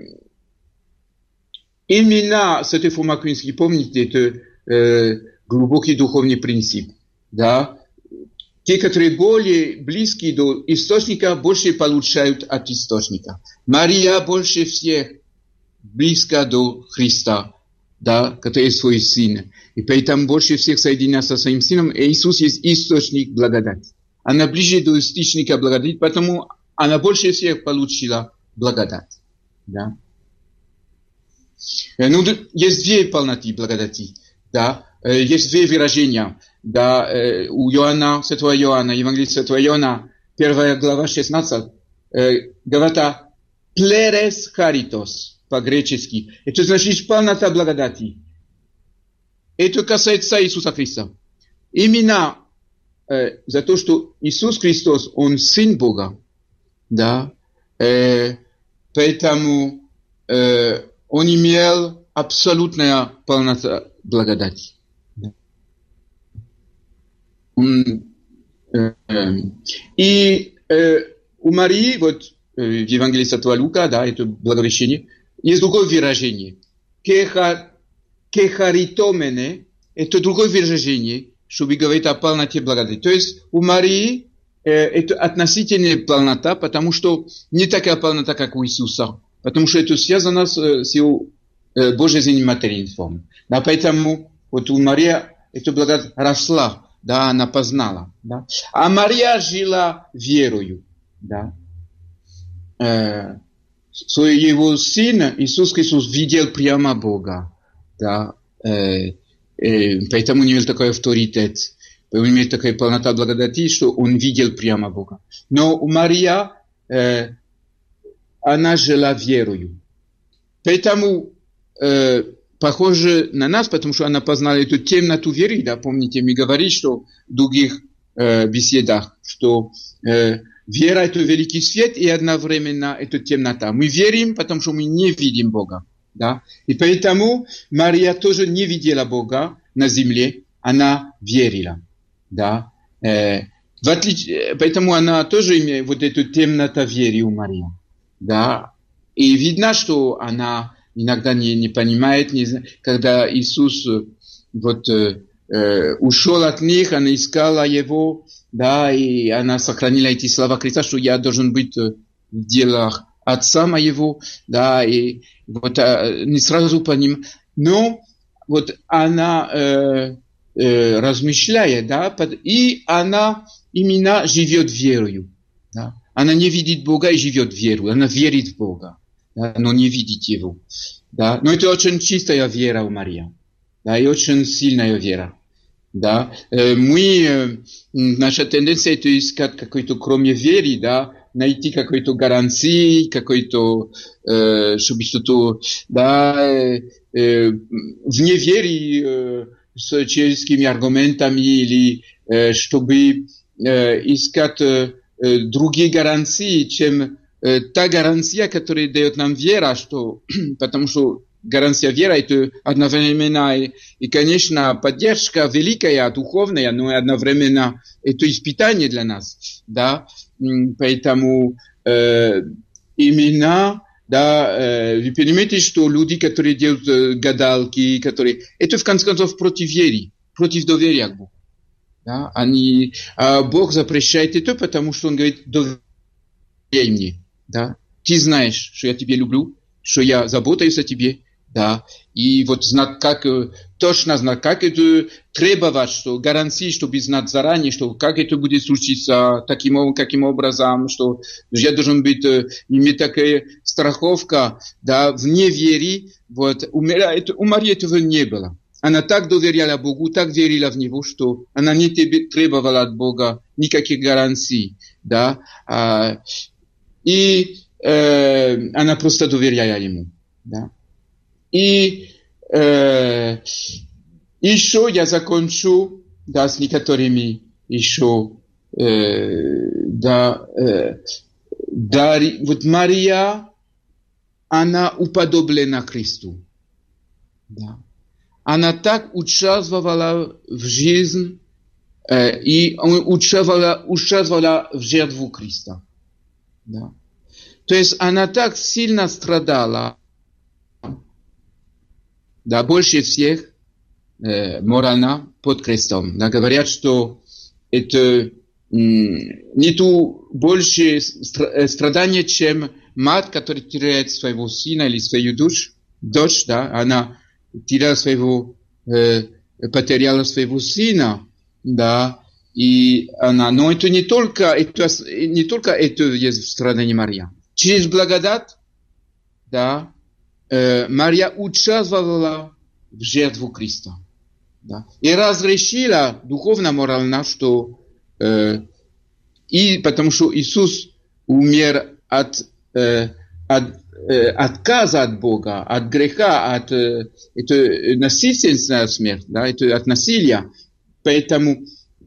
именно с этой формой аквинской, помните, это э, глубокий духовный принцип. Да. Те, которые более близкие до источника, больше получают от источника. Мария больше всех близка до Христа, да, который свой сын. И поэтому больше всех соединяется со своим сыном. И Иисус есть источник благодати. Она ближе до источника благодати, потому она больше всех получила благодать. Да. Ну, есть две полноты благодати. Да. Есть две выражения. Да, у Иоанна, святого Иоанна, Евангелия святого Иоанна, первая глава, шестнадцать, говорит «плерес харитос» по-гречески. Это значит полнота благодати. Это касается Иисуса Христа. Именно э, за то, что Иисус Христос, Он Сын Бога, да, э, поэтому э, Он имел абсолютная полнота благодати. И э, у Марии, вот э, в Евангелии святого Лука, да, это благовещение, есть другое выражение. Кехаритомене, это другое выражение, чтобы говорить о полноте благодати. То есть у Марии э, это относительная полнота, потому что не такая полнота, как у Иисуса, потому что это связано с, с его э, божественной материнством. Да, поэтому вот у Марии эта благодать росла. Да, она познала, да. А Мария жила верою, да. Э, его сын Иисус Христос видел прямо Бога, да. Э, э, поэтому у него такой авторитет, у него такая полнота благодати, что он видел прямо Бога. Но у Мария э, она жила верою. Поэтому э, похоже на нас, потому что она познала эту темноту веры, да, помните, мы говорили, что в других э, беседах, что э, вера – это великий свет, и одновременно это темнота. Мы верим, потому что мы не видим Бога, да, и поэтому Мария тоже не видела Бога на земле, она верила, да, э, в отличие, поэтому она тоже имеет вот эту темноту веры у Марии, да, и видно, что она иногда не, не понимает, не, когда Иисус вот, э, э, ушел от них, она искала его, да, и она сохранила эти слова Христа, что я должен быть в делах Отца моего, да, и вот э, не сразу понимает, но вот она э, э, размышляет, да, и она именно живет верою, да, она не видит Бога и живет верою, она верит в Бога. Да, но не видеть его. Да. Но это очень чистая вера у Марии. Да, и очень сильная вера. Да. Мы, наша тенденция это искать какой-то, кроме веры, да, найти какой-то гарантии, какой-то, э, чтобы что-то, да, э, вне веры, э, с человеческими аргументами, или э, чтобы э, искать э, другие гарантии, чем та гарантия, которая дает нам вера, что, потому что гарантия веры это одновременно и, и, конечно, поддержка великая, духовная, но и одновременно это испытание для нас, да, поэтому э, именно, да, э, вы понимаете, что люди, которые делают э, гадалки, которые, это в конце концов против веры, против доверия к Богу, да, они, а Бог запрещает это, потому что Он говорит, доверяй мне. Да? Ты знаешь, что я тебя люблю, что я заботаюсь о тебе, да, и вот знать, как, точно знать, как это требовать, что гарантии, чтобы знать заранее, что как это будет случиться, таким, каким образом, что я должен быть, иметь такая страховка, да, в неверии, вот, у, у Марии этого не было. Она так доверяла Богу, так верила в Него, что она не требовала от Бога никаких гарантий, да, а, и э, она просто доверяла Ему, да. И э, еще я закончу, да, с некоторыми еще, э, да, э, да, вот Мария, она уподоблена Христу, да. Она так участвовала в жизни э, и участвовала, участвовала в жертву Христа. Да. То есть она так сильно страдала, да, больше всех э, морально под крестом. Да, говорят, что это нету больше страдания, чем мать, которая теряет своего сына или свою дочь, дочь, да, она теряла своего, э, потеряла своего сына, да, и она, но это не только, это, не только это есть в страдании Мария. Через благодать, да, э, Мария участвовала в жертву Христа, да, и разрешила духовно-морально, что э, и потому что Иисус умер от, э, от отказа от Бога, от греха, от э, это насильственная смерть, да, это от насилия. Поэтому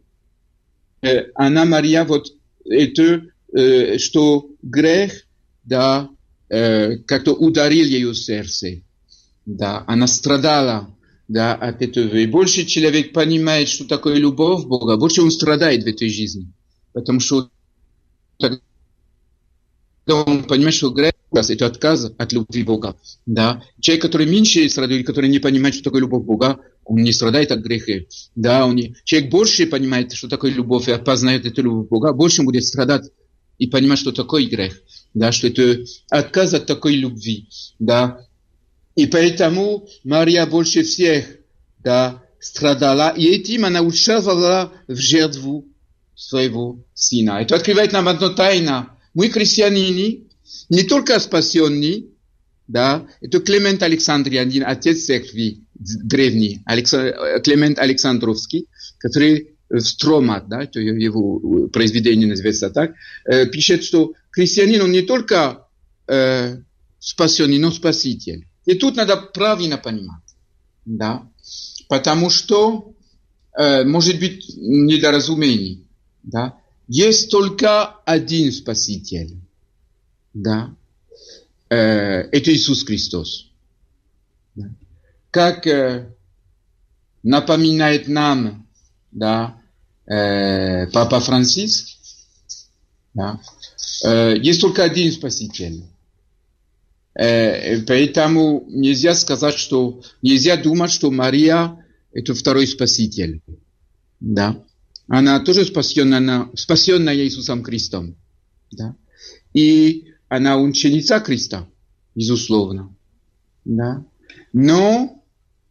э, она, Мария, вот это, э, что грех, да, э, как-то ударил ее сердце, да, она страдала, да, от этого. И больше человек понимает, что такое любовь Бога, больше он страдает в этой жизни, потому что тогда он понимает, что грех это отказ от любви Бога. Да? Человек, который меньше страдает, который не понимает, что такое любовь Бога, он не страдает от греха. Да? Он не... Человек больше понимает, что такое любовь, и познает эту любовь Бога, больше будет страдать и понимать, что такое грех. Да? Что это отказ от такой любви. Да? И поэтому Мария больше всех, да, страдала, и этим она участвовала в жертву своего сына. Это открывает нам одну тайну. Мы, христиане, не только спасенные, да, это Климент Александрянин, отец церкви древний, Алекс... Климент Александровский, который в Стромат, да, это его произведение называется так, э, пишет, что христианин, он не только э, спасенный, но спаситель. И тут надо правильно понимать, да, потому что э, может быть недоразумение, да, есть только один спаситель. Да, э, это Иисус Христос. Да. Как э, напоминает нам, да, э, Папа Франциск, да, э, есть только один Спаситель. Э, поэтому нельзя сказать, что нельзя думать, что Мария это второй Спаситель. Да. Она тоже спасенная, спасенная Иисусом Христом. Да. И она ученица Христа, безусловно. Да. Но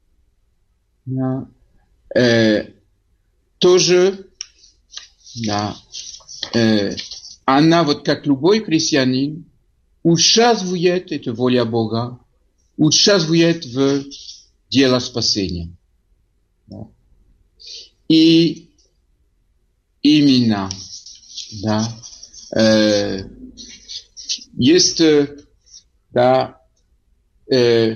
да, э, тоже да, э, она, вот как любой христианин, участвует, это воля Бога, участвует в деле спасения. Да. И именно, да, э, есть, да, э,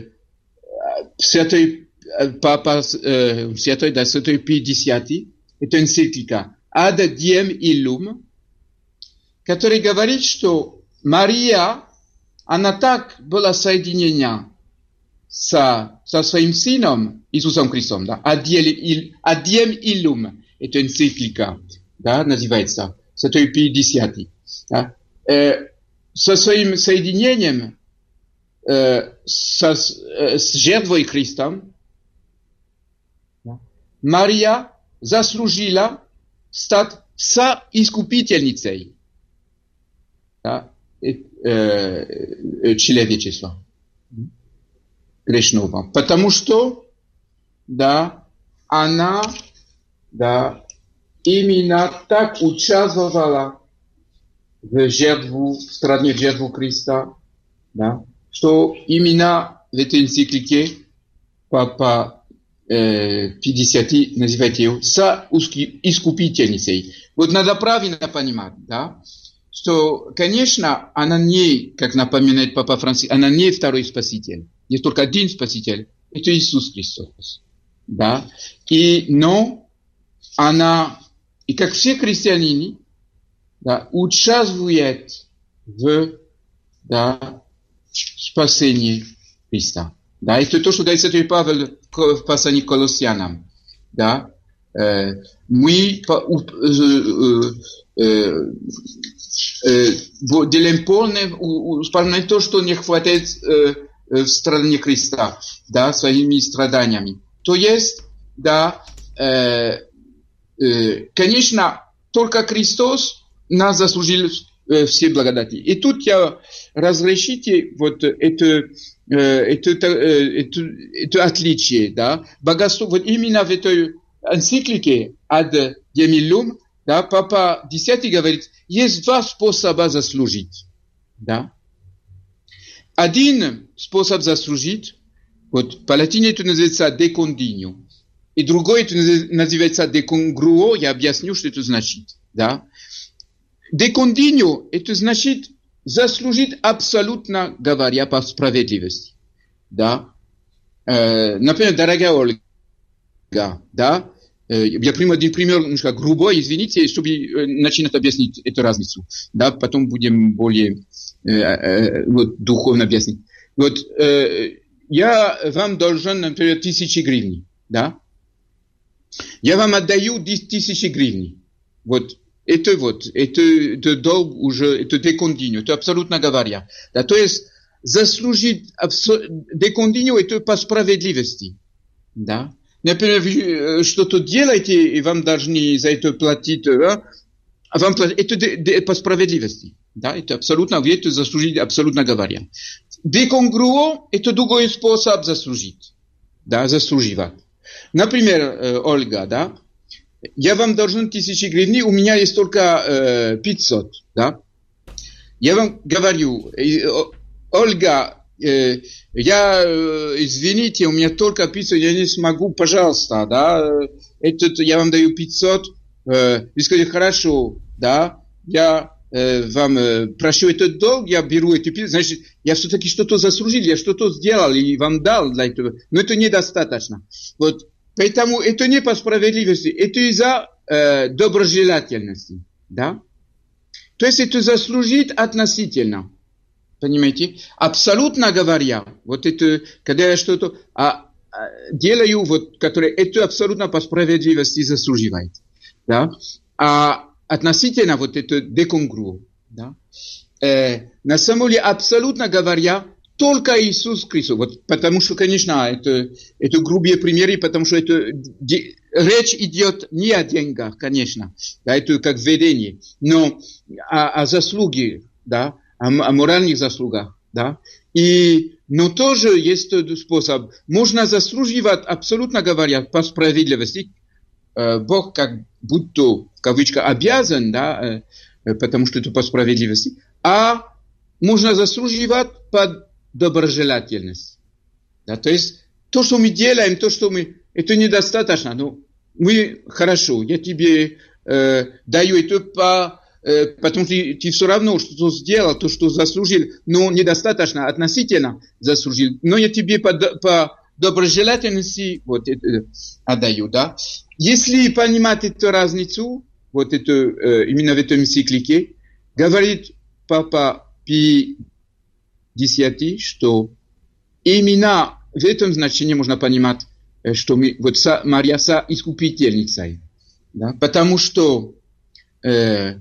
святой Папа, э, святой, да, святой Пий Десятый, это энциклика Ad Diem Illum, который говорит, что Мария, она так была соединена со, со своим сыном Иисусом Христом, да, Ad Diem Illum, это энциклика, да, называется, святой Пий Десятый, да, э, со своим соединением э, со, э, с жертвой Христом, да, Мария заслужила стать соискупительницей, да, э, э, человечества. грешного. Потому что, да, она, да, именно так участвовала в жертву, в стране в жертву Христа, да, что именно в этой энциклике Папа э, пятьдесят называет ее соискупительницей. Вот надо правильно понимать, да, что, конечно, она не, как напоминает Папа Франциск, она не второй спаситель. Есть только один спаситель, это Иисус Христос. Да? И, но она, и как все христиане, да, участвует в, да, спасении Христа. Да? Это то, что говорит Святой Павел в послании к Колоссянам. Да? Э, мы по, э, э, э, делаем полное успешное то, что не хватает э, в стране Христа, да, своими страданиями. То есть, да, э, э, конечно, только Христос нас заслужил э, все благодати. И тут я разрешите вот это, э, это, э, это, это отличие, да, богатство, вот именно в этой энциклике Ad Gemillum, да, Папа Десятый говорит, есть два способа заслужить, да. Один способ заслужить, вот по латине это называется de condigno, и другой это называется de congruo, я объясню, что это значит, да. De condigno это значит заслужить абсолютно говоря по справедливости, да. Э, например, дорогая Ольга, да, э, я приму один пример, немножко грубой, извините, чтобы начинать объяснить эту разницу, да, потом будем более э, э, вот, духовно объяснить. Вот э, я вам должен, например, тысячи гривен, да, я вам отдаю тысячи гривен, вот, это вот, это, это долг уже, это de condigno, это абсолютно говоря, да, то есть заслужить de condigno это по справедливости, да. Например, вы что-то делаете, и вам должны за это платить, да? Вам платить. Это de, de, по справедливости. Да? Это абсолютно, вы это заслужили, абсолютно говоря. De congruo – это другой способ заслужить. Да, заслуживать. Например, Ольга, да? Я вам должен тысячи гривен, у меня есть только э, пятьсот. Да? Я вам говорю, Ольга, Э, я, э, извините, у меня только пятьсот, я не смогу, пожалуйста, да, этот, я вам даю пятьсот, э, вы скажете, хорошо, да, я э, вам э, прошу этот долг, я беру эти пятьсот, значит, я все-таки что-то заслужил, я что-то сделал и вам дал для этого, но это недостаточно. Вот, поэтому это не по справедливости, это из-за э, доброжелательности, да, то есть это заслужить относительно. Понимаете? Абсолютно говоря, вот это, когда я что-то а, а, делаю, вот, которое это абсолютно по справедливости заслуживает, да, а относительно вот это de congruo, да, э, на самом деле, абсолютно говоря, только Иисус Христос, вот, потому что, конечно, это, это грубые примеры, потому что это, де, речь идет не о деньгах, конечно, да, это как введение, но о, о заслуге, да, О, о моральных заслугах, да, и, но тоже есть способ, можно заслуживать, абсолютно говоря, по справедливости, э, Бог как будто, в кавычках, обязан, да, э, потому что это по справедливости, а можно заслуживать по доброжелательности, да, то есть, то, что мы делаем, то, что мы, это недостаточно, но мы, хорошо, я тебе э, даю это по потому что ты, ты все равно что-то сделал, то, что заслужил, но недостаточно относительно заслужил. Но я тебе по, по доброжелательности вот это отдаю, да. Если понимать эту разницу, вот эту, э, именно в этом энциклике, говорит Папа Пий Десятый, что именно в этом значении можно понимать, что мы, вот Мария соискупительница, да, потому что э,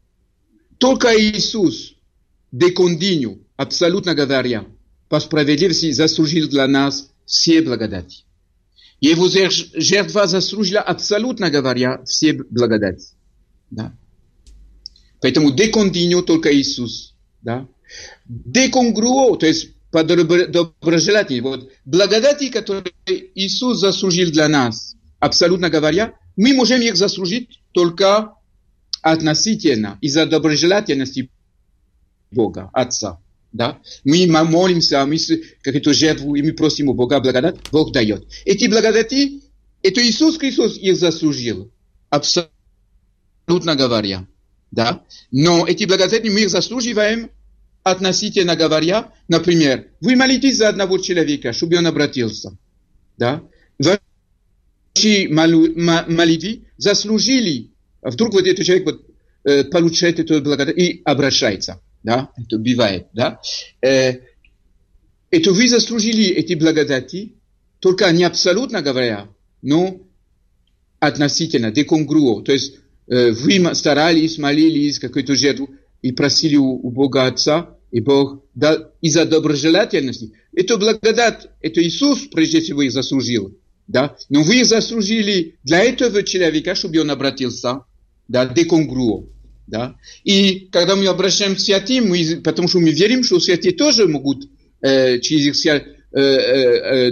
только Иисус, de condigno, абсолютно говоря, по справедливости заслужил для нас все благодати. Его жертва заслужила, абсолютно говоря, все благодати. Да. Поэтому de condigno только Иисус. Да. De congruo, то есть по доброжелательности. Вот благодати, которые Иисус заслужил для нас, абсолютно говоря, мы можем их заслужить только относительно, из-за доброжелательности Бога, Отца. Да? Мы молимся, мы какую-то жертву, и мы просим у Бога благодать, Бог дает. Эти благодати, это Иисус Христос их заслужил, абсолютно говоря. Да? Но эти благодати мы их заслуживаем, относительно говоря. Например, вы молитесь за одного человека, чтобы он обратился. Да? Ваши молитвы заслужили, вдруг вот этот человек вот, э, получает эту благодать и обращается. Да? Это бывает. Да? Э, это вы заслужили эти благодати, только не абсолютно говоря, но относительно, деконгруо. То есть э, вы старались, молились, какую-то жертву и просили у, у Бога Отца, и Бог дал из-за доброжелательности. Это благодать, это Иисус прежде всего их заслужил. Да? Но вы их заслужили для этого человека, чтобы он обратился, да, деконгруо. Да? И когда мы обращаемся к святым, мы, потому что мы верим, что святые тоже могут э, через их свят, э, э,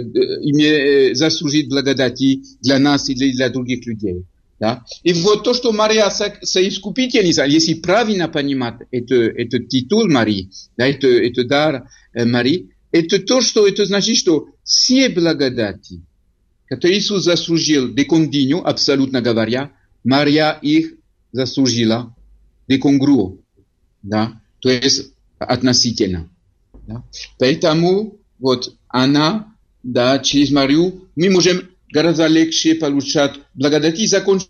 э, заслужить благодати для нас и для, для других людей. Да? И вот то, что Мария соискупительница, если правильно понимать это, этот титул Марии, да, это, это дар э, Марии, это то, что это значит, что все благодати, которые Иисус заслужил de continuo, абсолютно говоря, Мария их заслужила de congruo, да, то есть относительно. Да. Поэтому вот она, да, через Марию мы можем гораздо легче получать благодати. Закончу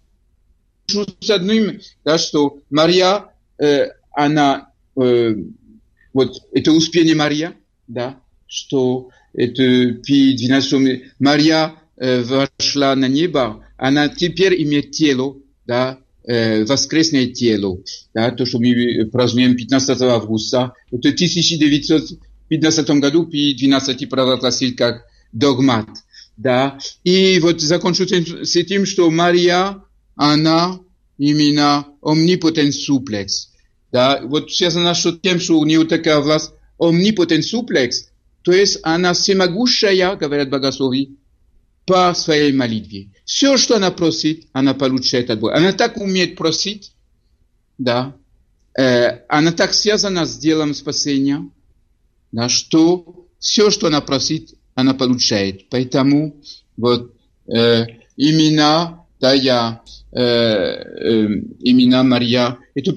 с одним, да, что Мария, э, она, э, вот это успение Мария, да, что это при двенадцатом Мария э, вошла на небо, она теперь имеет тело, да, э, воскресное тело, да, то, что мы празднуем пятнадцатого августа, это в тысяча девятьсот пятнадцатом году при двенадцати провозгласил как догмат. Да, и вот закончу с этим, что Мария, она именно omnipotent suplex. Да, вот связано с тем, что у нее такая власть omnipotent suplex, то есть она всемогущая, говорят богослови, по своей молитве. Все, что она просит, она получает от Бога. Она так умеет просить, да, э, она так связана с делом спасения, да, что все, что она просит, она получает. Поэтому вот э, именно, да, я, э, э, именно Мария, это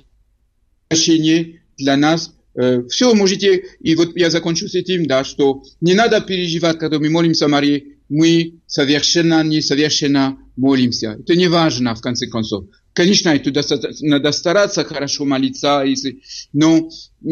приглашение для нас. Э, все можете, и вот я закончу с этим, да, что не надо переживать, когда мы молимся Марии, мы совершенно, несовершенно молимся. Это не важно, в конце концов. Конечно, это достаточно, надо стараться хорошо молиться, если, но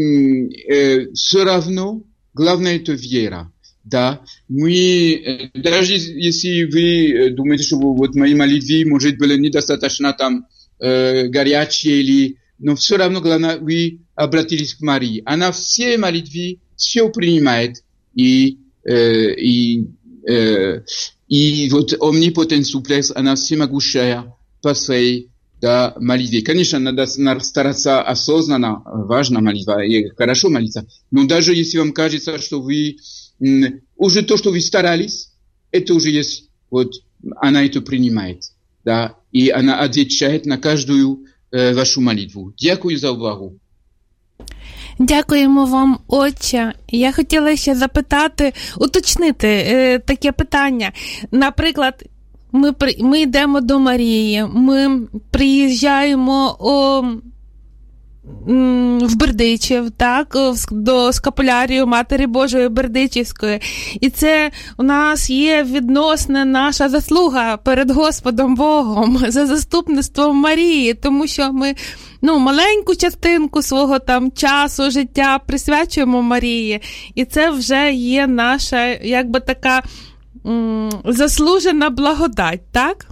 э, все равно главное это вера. Да, мы, даже если вы думаете, что вот мои молитвы, может, были недостаточно там э, горячие, или, но все равно, главное, вы обратились к Марии. Она все молитвы, все принимает, и, э, и, э, и вот omnipotent suplex, она всемогущая по своей, да, молитве. Конечно, надо стараться осознанно, важно молитва, и хорошо молиться, но даже если вам кажется, что вы уже то, что вы старались, это уже есть, вот, она это принимает, да, и она отвечает на каждую э, вашу молитву. Дякую за увагу. Дякуємо вам, отче. Я хотіла ще запитати, уточнити е, таке питання. Наприклад, ми, ми йдемо до Марії, ми приїжджаємо о... в Бердичів, так, до скапулярію Матері Божої Бердичівської. І це у нас є відносна наша заслуга перед Господом Богом за заступництвом Марії, тому що ми, ну, маленьку частинку свого там часу, життя присвячуємо Марії. І це вже є наша, якби така м- заслужена благодать, так?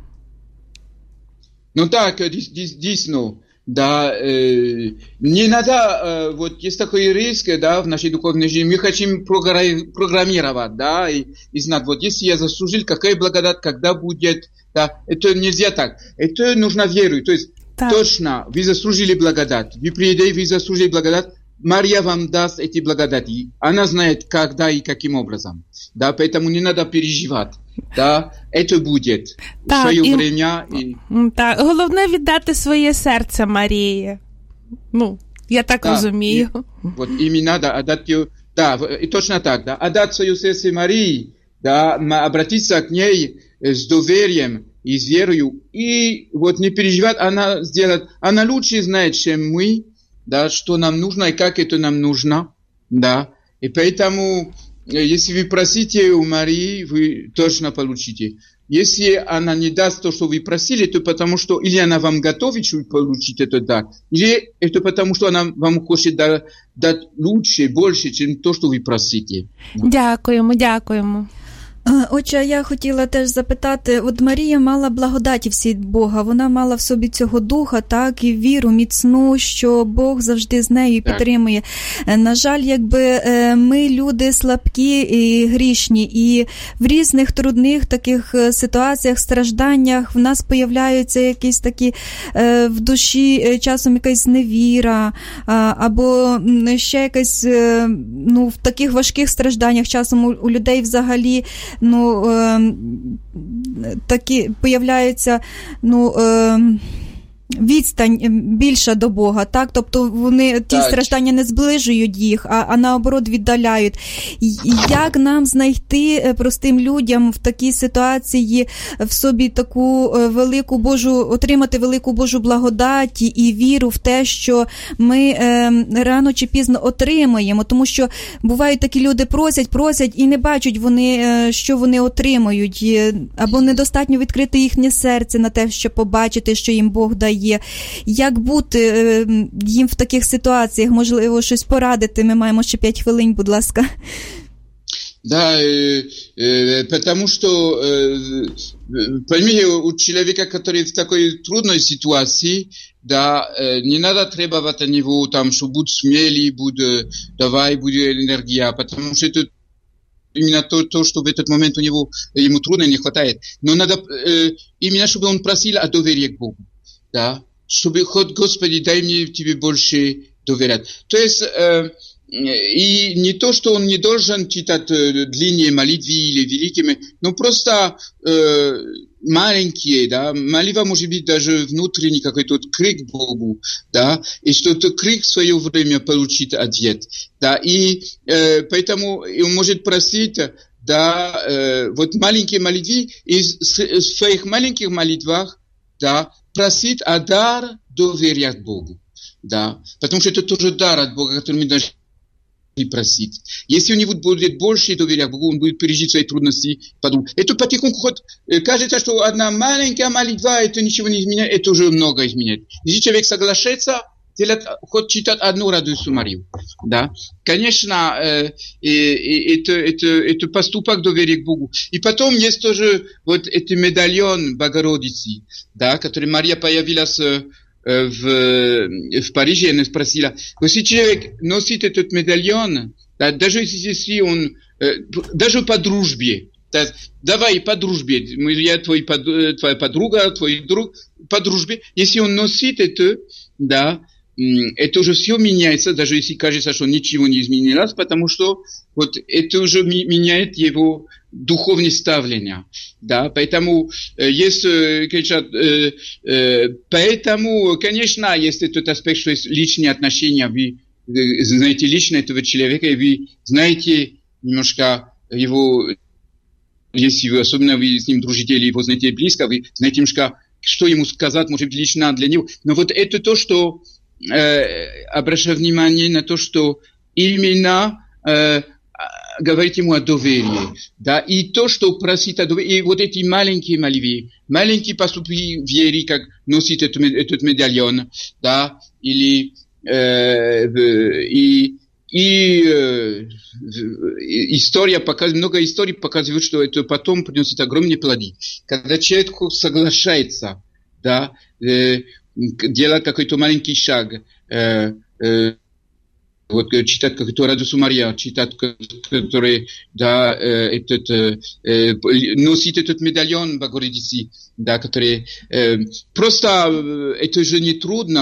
Ну так, дійсно. Да, э, не надо, э, вот есть такой риск, да, в нашей духовной жизни, мы хотим программировать, да, и, и знать, вот если я заслужил, какая благодать, когда будет, да, это нельзя так, это нужно веру, то есть так. Точно, вы заслужили благодать, вы приедете, вы заслужили благодать, Мария вам даст эти благодати. Она знает, когда и каким образом. Да, поэтому не надо переживать. Да, это будет в своє і, время. І... Так, головне віддати своє серце Марії. Ну, я так да, розумію. И, вот именно надо отдать ее, да, и точно так, да, отдать свое сердце Марии, да, обратиться к ней с доверием и с верою, и вот не переживать, она сделает, она лучше знает, чем мы, да, что нам нужно и как это нам нужно, да, и поэтому, если вы просите у Марии, вы точно получите. Если она не даст то, что вы просили, то потому что или она вам готовит, чтобы получить этот дар, или это потому, что она вам хочет дать, дать лучше, больше, чем то, что вы просите. Дякуємо, дякуємо. Отже, я хотіла теж запитати, от Марія мала благодаті всі від Бога, вона мала в собі цього духа, так, і віру міцну, що Бог завжди з нею підтримує. На жаль, якби ми люди слабкі і грішні, і в різних трудних таких ситуаціях, стражданнях в нас появляються якісь такі в душі часом якась невіра, або ще якась, ну, в таких важких стражданнях часом у, у людей взагалі ну, е, такі появляються, ну, е, відстань більша до Бога, так? Тобто вони, ті так. страждання не зближують їх, а, а наоборот віддаляють. Як нам знайти простим людям в такій ситуації в собі таку велику Божу, отримати велику Божу благодать і віру в те, що ми е, рано чи пізно отримаємо, тому що бувають такі люди просять, просять і не бачать вони, е, що вони отримають, або недостатньо відкрити їхнє серце на те, щоб побачити, що їм Бог дає. Є. Як бути е, їм в таких ситуаціях? Можливо, щось порадити? Ми маємо ще п'ять хвилин, будь ласка. Да, э, э, потому что, э, пойми, у человека, который в такой трудной ситуации, да, э, не надо требовать от него, там, что будь смелый, будь, давай, будь энергия, потому что это именно то, то, что в этот момент у него, ему трудно, не хватает. Но надо э, именно, чтобы он просил о доверии к Богу. Да, чтобы хоть, Господи, дай мне Тебе больше доверять. То есть, э, и не то, что он не должен читать э, длинные молитвы или великими, но просто э, маленькие, да, молитва может быть даже внутренний какой-то крик Богу, да, и что этот крик в свое время получит ответ, да, и э, поэтому он может просить, да, э, вот маленькие молитвы, и в своих маленьких молитвах, да, просить о дар доверия к Богу, да, потому что это тоже дар от Бога, который мы должны просить. Если у него будет больше доверия к Богу, он будет пережить свои трудности. Это потихоньку хоть кажется, что одна маленькая молитва, это ничего не изменяет, это уже много изменяет. Если человек соглашается, делать, хоть читать одну радостную Марию, да, конечно, э, э, э, это, это, это поступок доверия к Богу. И потом есть тоже вот этот медальон Богородицы, да, который Мария появилась э, в, в Париже, она спросила, если человек носит этот медальон, да, даже если он, э, даже по дружбе, да, давай по дружбе, я твой, твоя подруга, твой друг, по дружбе, если он носит это, да, это уже все меняется, даже если кажется, что ничего не изменилось, потому что вот это уже меняет его духовное ставление, да, поэтому э, есть, э, э, э, поэтому, конечно, есть этот аспект, что есть личные отношения, вы э, знаете лично этого человека, и вы знаете немножко его, если вы, особенно вы с ним дружите или его знаете близко, вы знаете немножко, что ему сказать, может быть, лично для него, но вот это то, что Э, обращая внимание на то, что именно э, говорить ему о доверии, да, и то, что просит о доверии, и вот эти маленькие молитвы, маленькие поступки веры, как носит этот, этот медальон, да, или э, и и э, история показывает, много историй показывают, что это потом приносит огромные плоды. Когда человек соглашается, да, э, делать какой-то маленький шаг, э, э, вот читать какую-то радостную Марию, читать, который, да, э, этот, э, носит этот медальон Богородицы, да, который, э, просто, э, это же не трудно,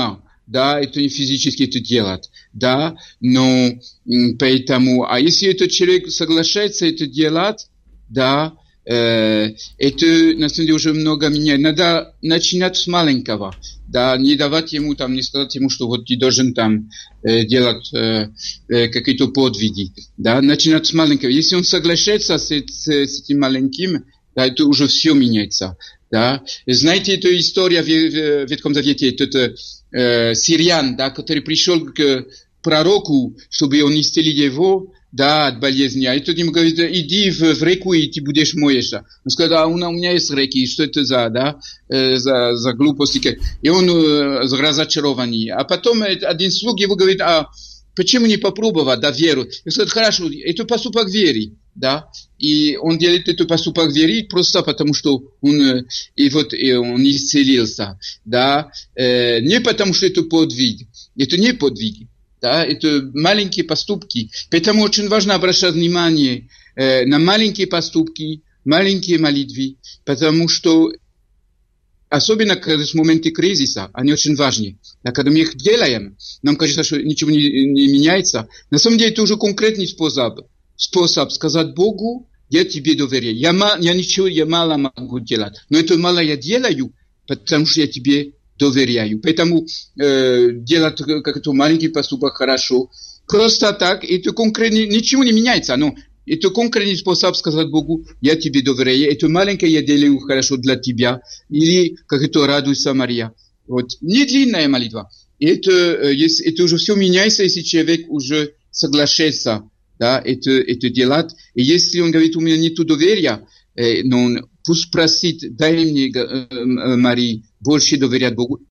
да, это не физически это делать, да, но поэтому, а если этот человек соглашается это делать, да, э, это на самом деле уже много меняет. Надо начинать с маленького, да, не давать ему там, не сказать ему, что вот ты должен там э, делать э, э, какие-то подвиги, да, начинать с маленького. Если он соглашается с, с, с этим маленьким, да, это уже все меняется. Да. Знаете эту историю в, в Ветхом Завете, этот э, сириян, да, который пришел к пророку, чтобы он исцелил его, да, от болезни. А этот ему говорит, иди в, в реку, и ты будешь моешься. Он сказал, а у, у меня есть реки, что это за, да, э, за, за глупости. И он э, разочарованный. А потом один слуг его говорит, а почему не попробовать, да, веру? Он сказал, хорошо, это поступок веры. Да, и он делает это поступок веры просто потому, что он, и вот, и он исцелился, да, э, не потому, что это подвиг, это не подвиг, да, это маленькие поступки, поэтому очень важно обращать внимание э, на маленькие поступки, маленькие молитвы, потому что особенно когда в моменты кризиса, они очень важны. Да, когда мы их делаем, нам кажется, что ничего не, не меняется, на самом деле это уже конкретный способ. Способ сказать Богу, я тебе доверяю. Я, мал, я ничего, я мало могу делать. Но это мало я делаю, потому что я тебе доверяю. Поэтому э, делать как-то маленький поступок хорошо. Просто так, это конкретно, ничего не меняется. Но это конкретный способ сказать Богу, я тебе доверяю. Это маленькое я делаю хорошо для тебя. Или как это радуйся, Мария. Вот. Не длинная молитва. Это, это уже все меняется, если человек уже соглашается. Да, это, это делать. И если он говорит, у меня нет доверия, э, но он пусть просит, дай мне, э, Марии, больше доверять Богу.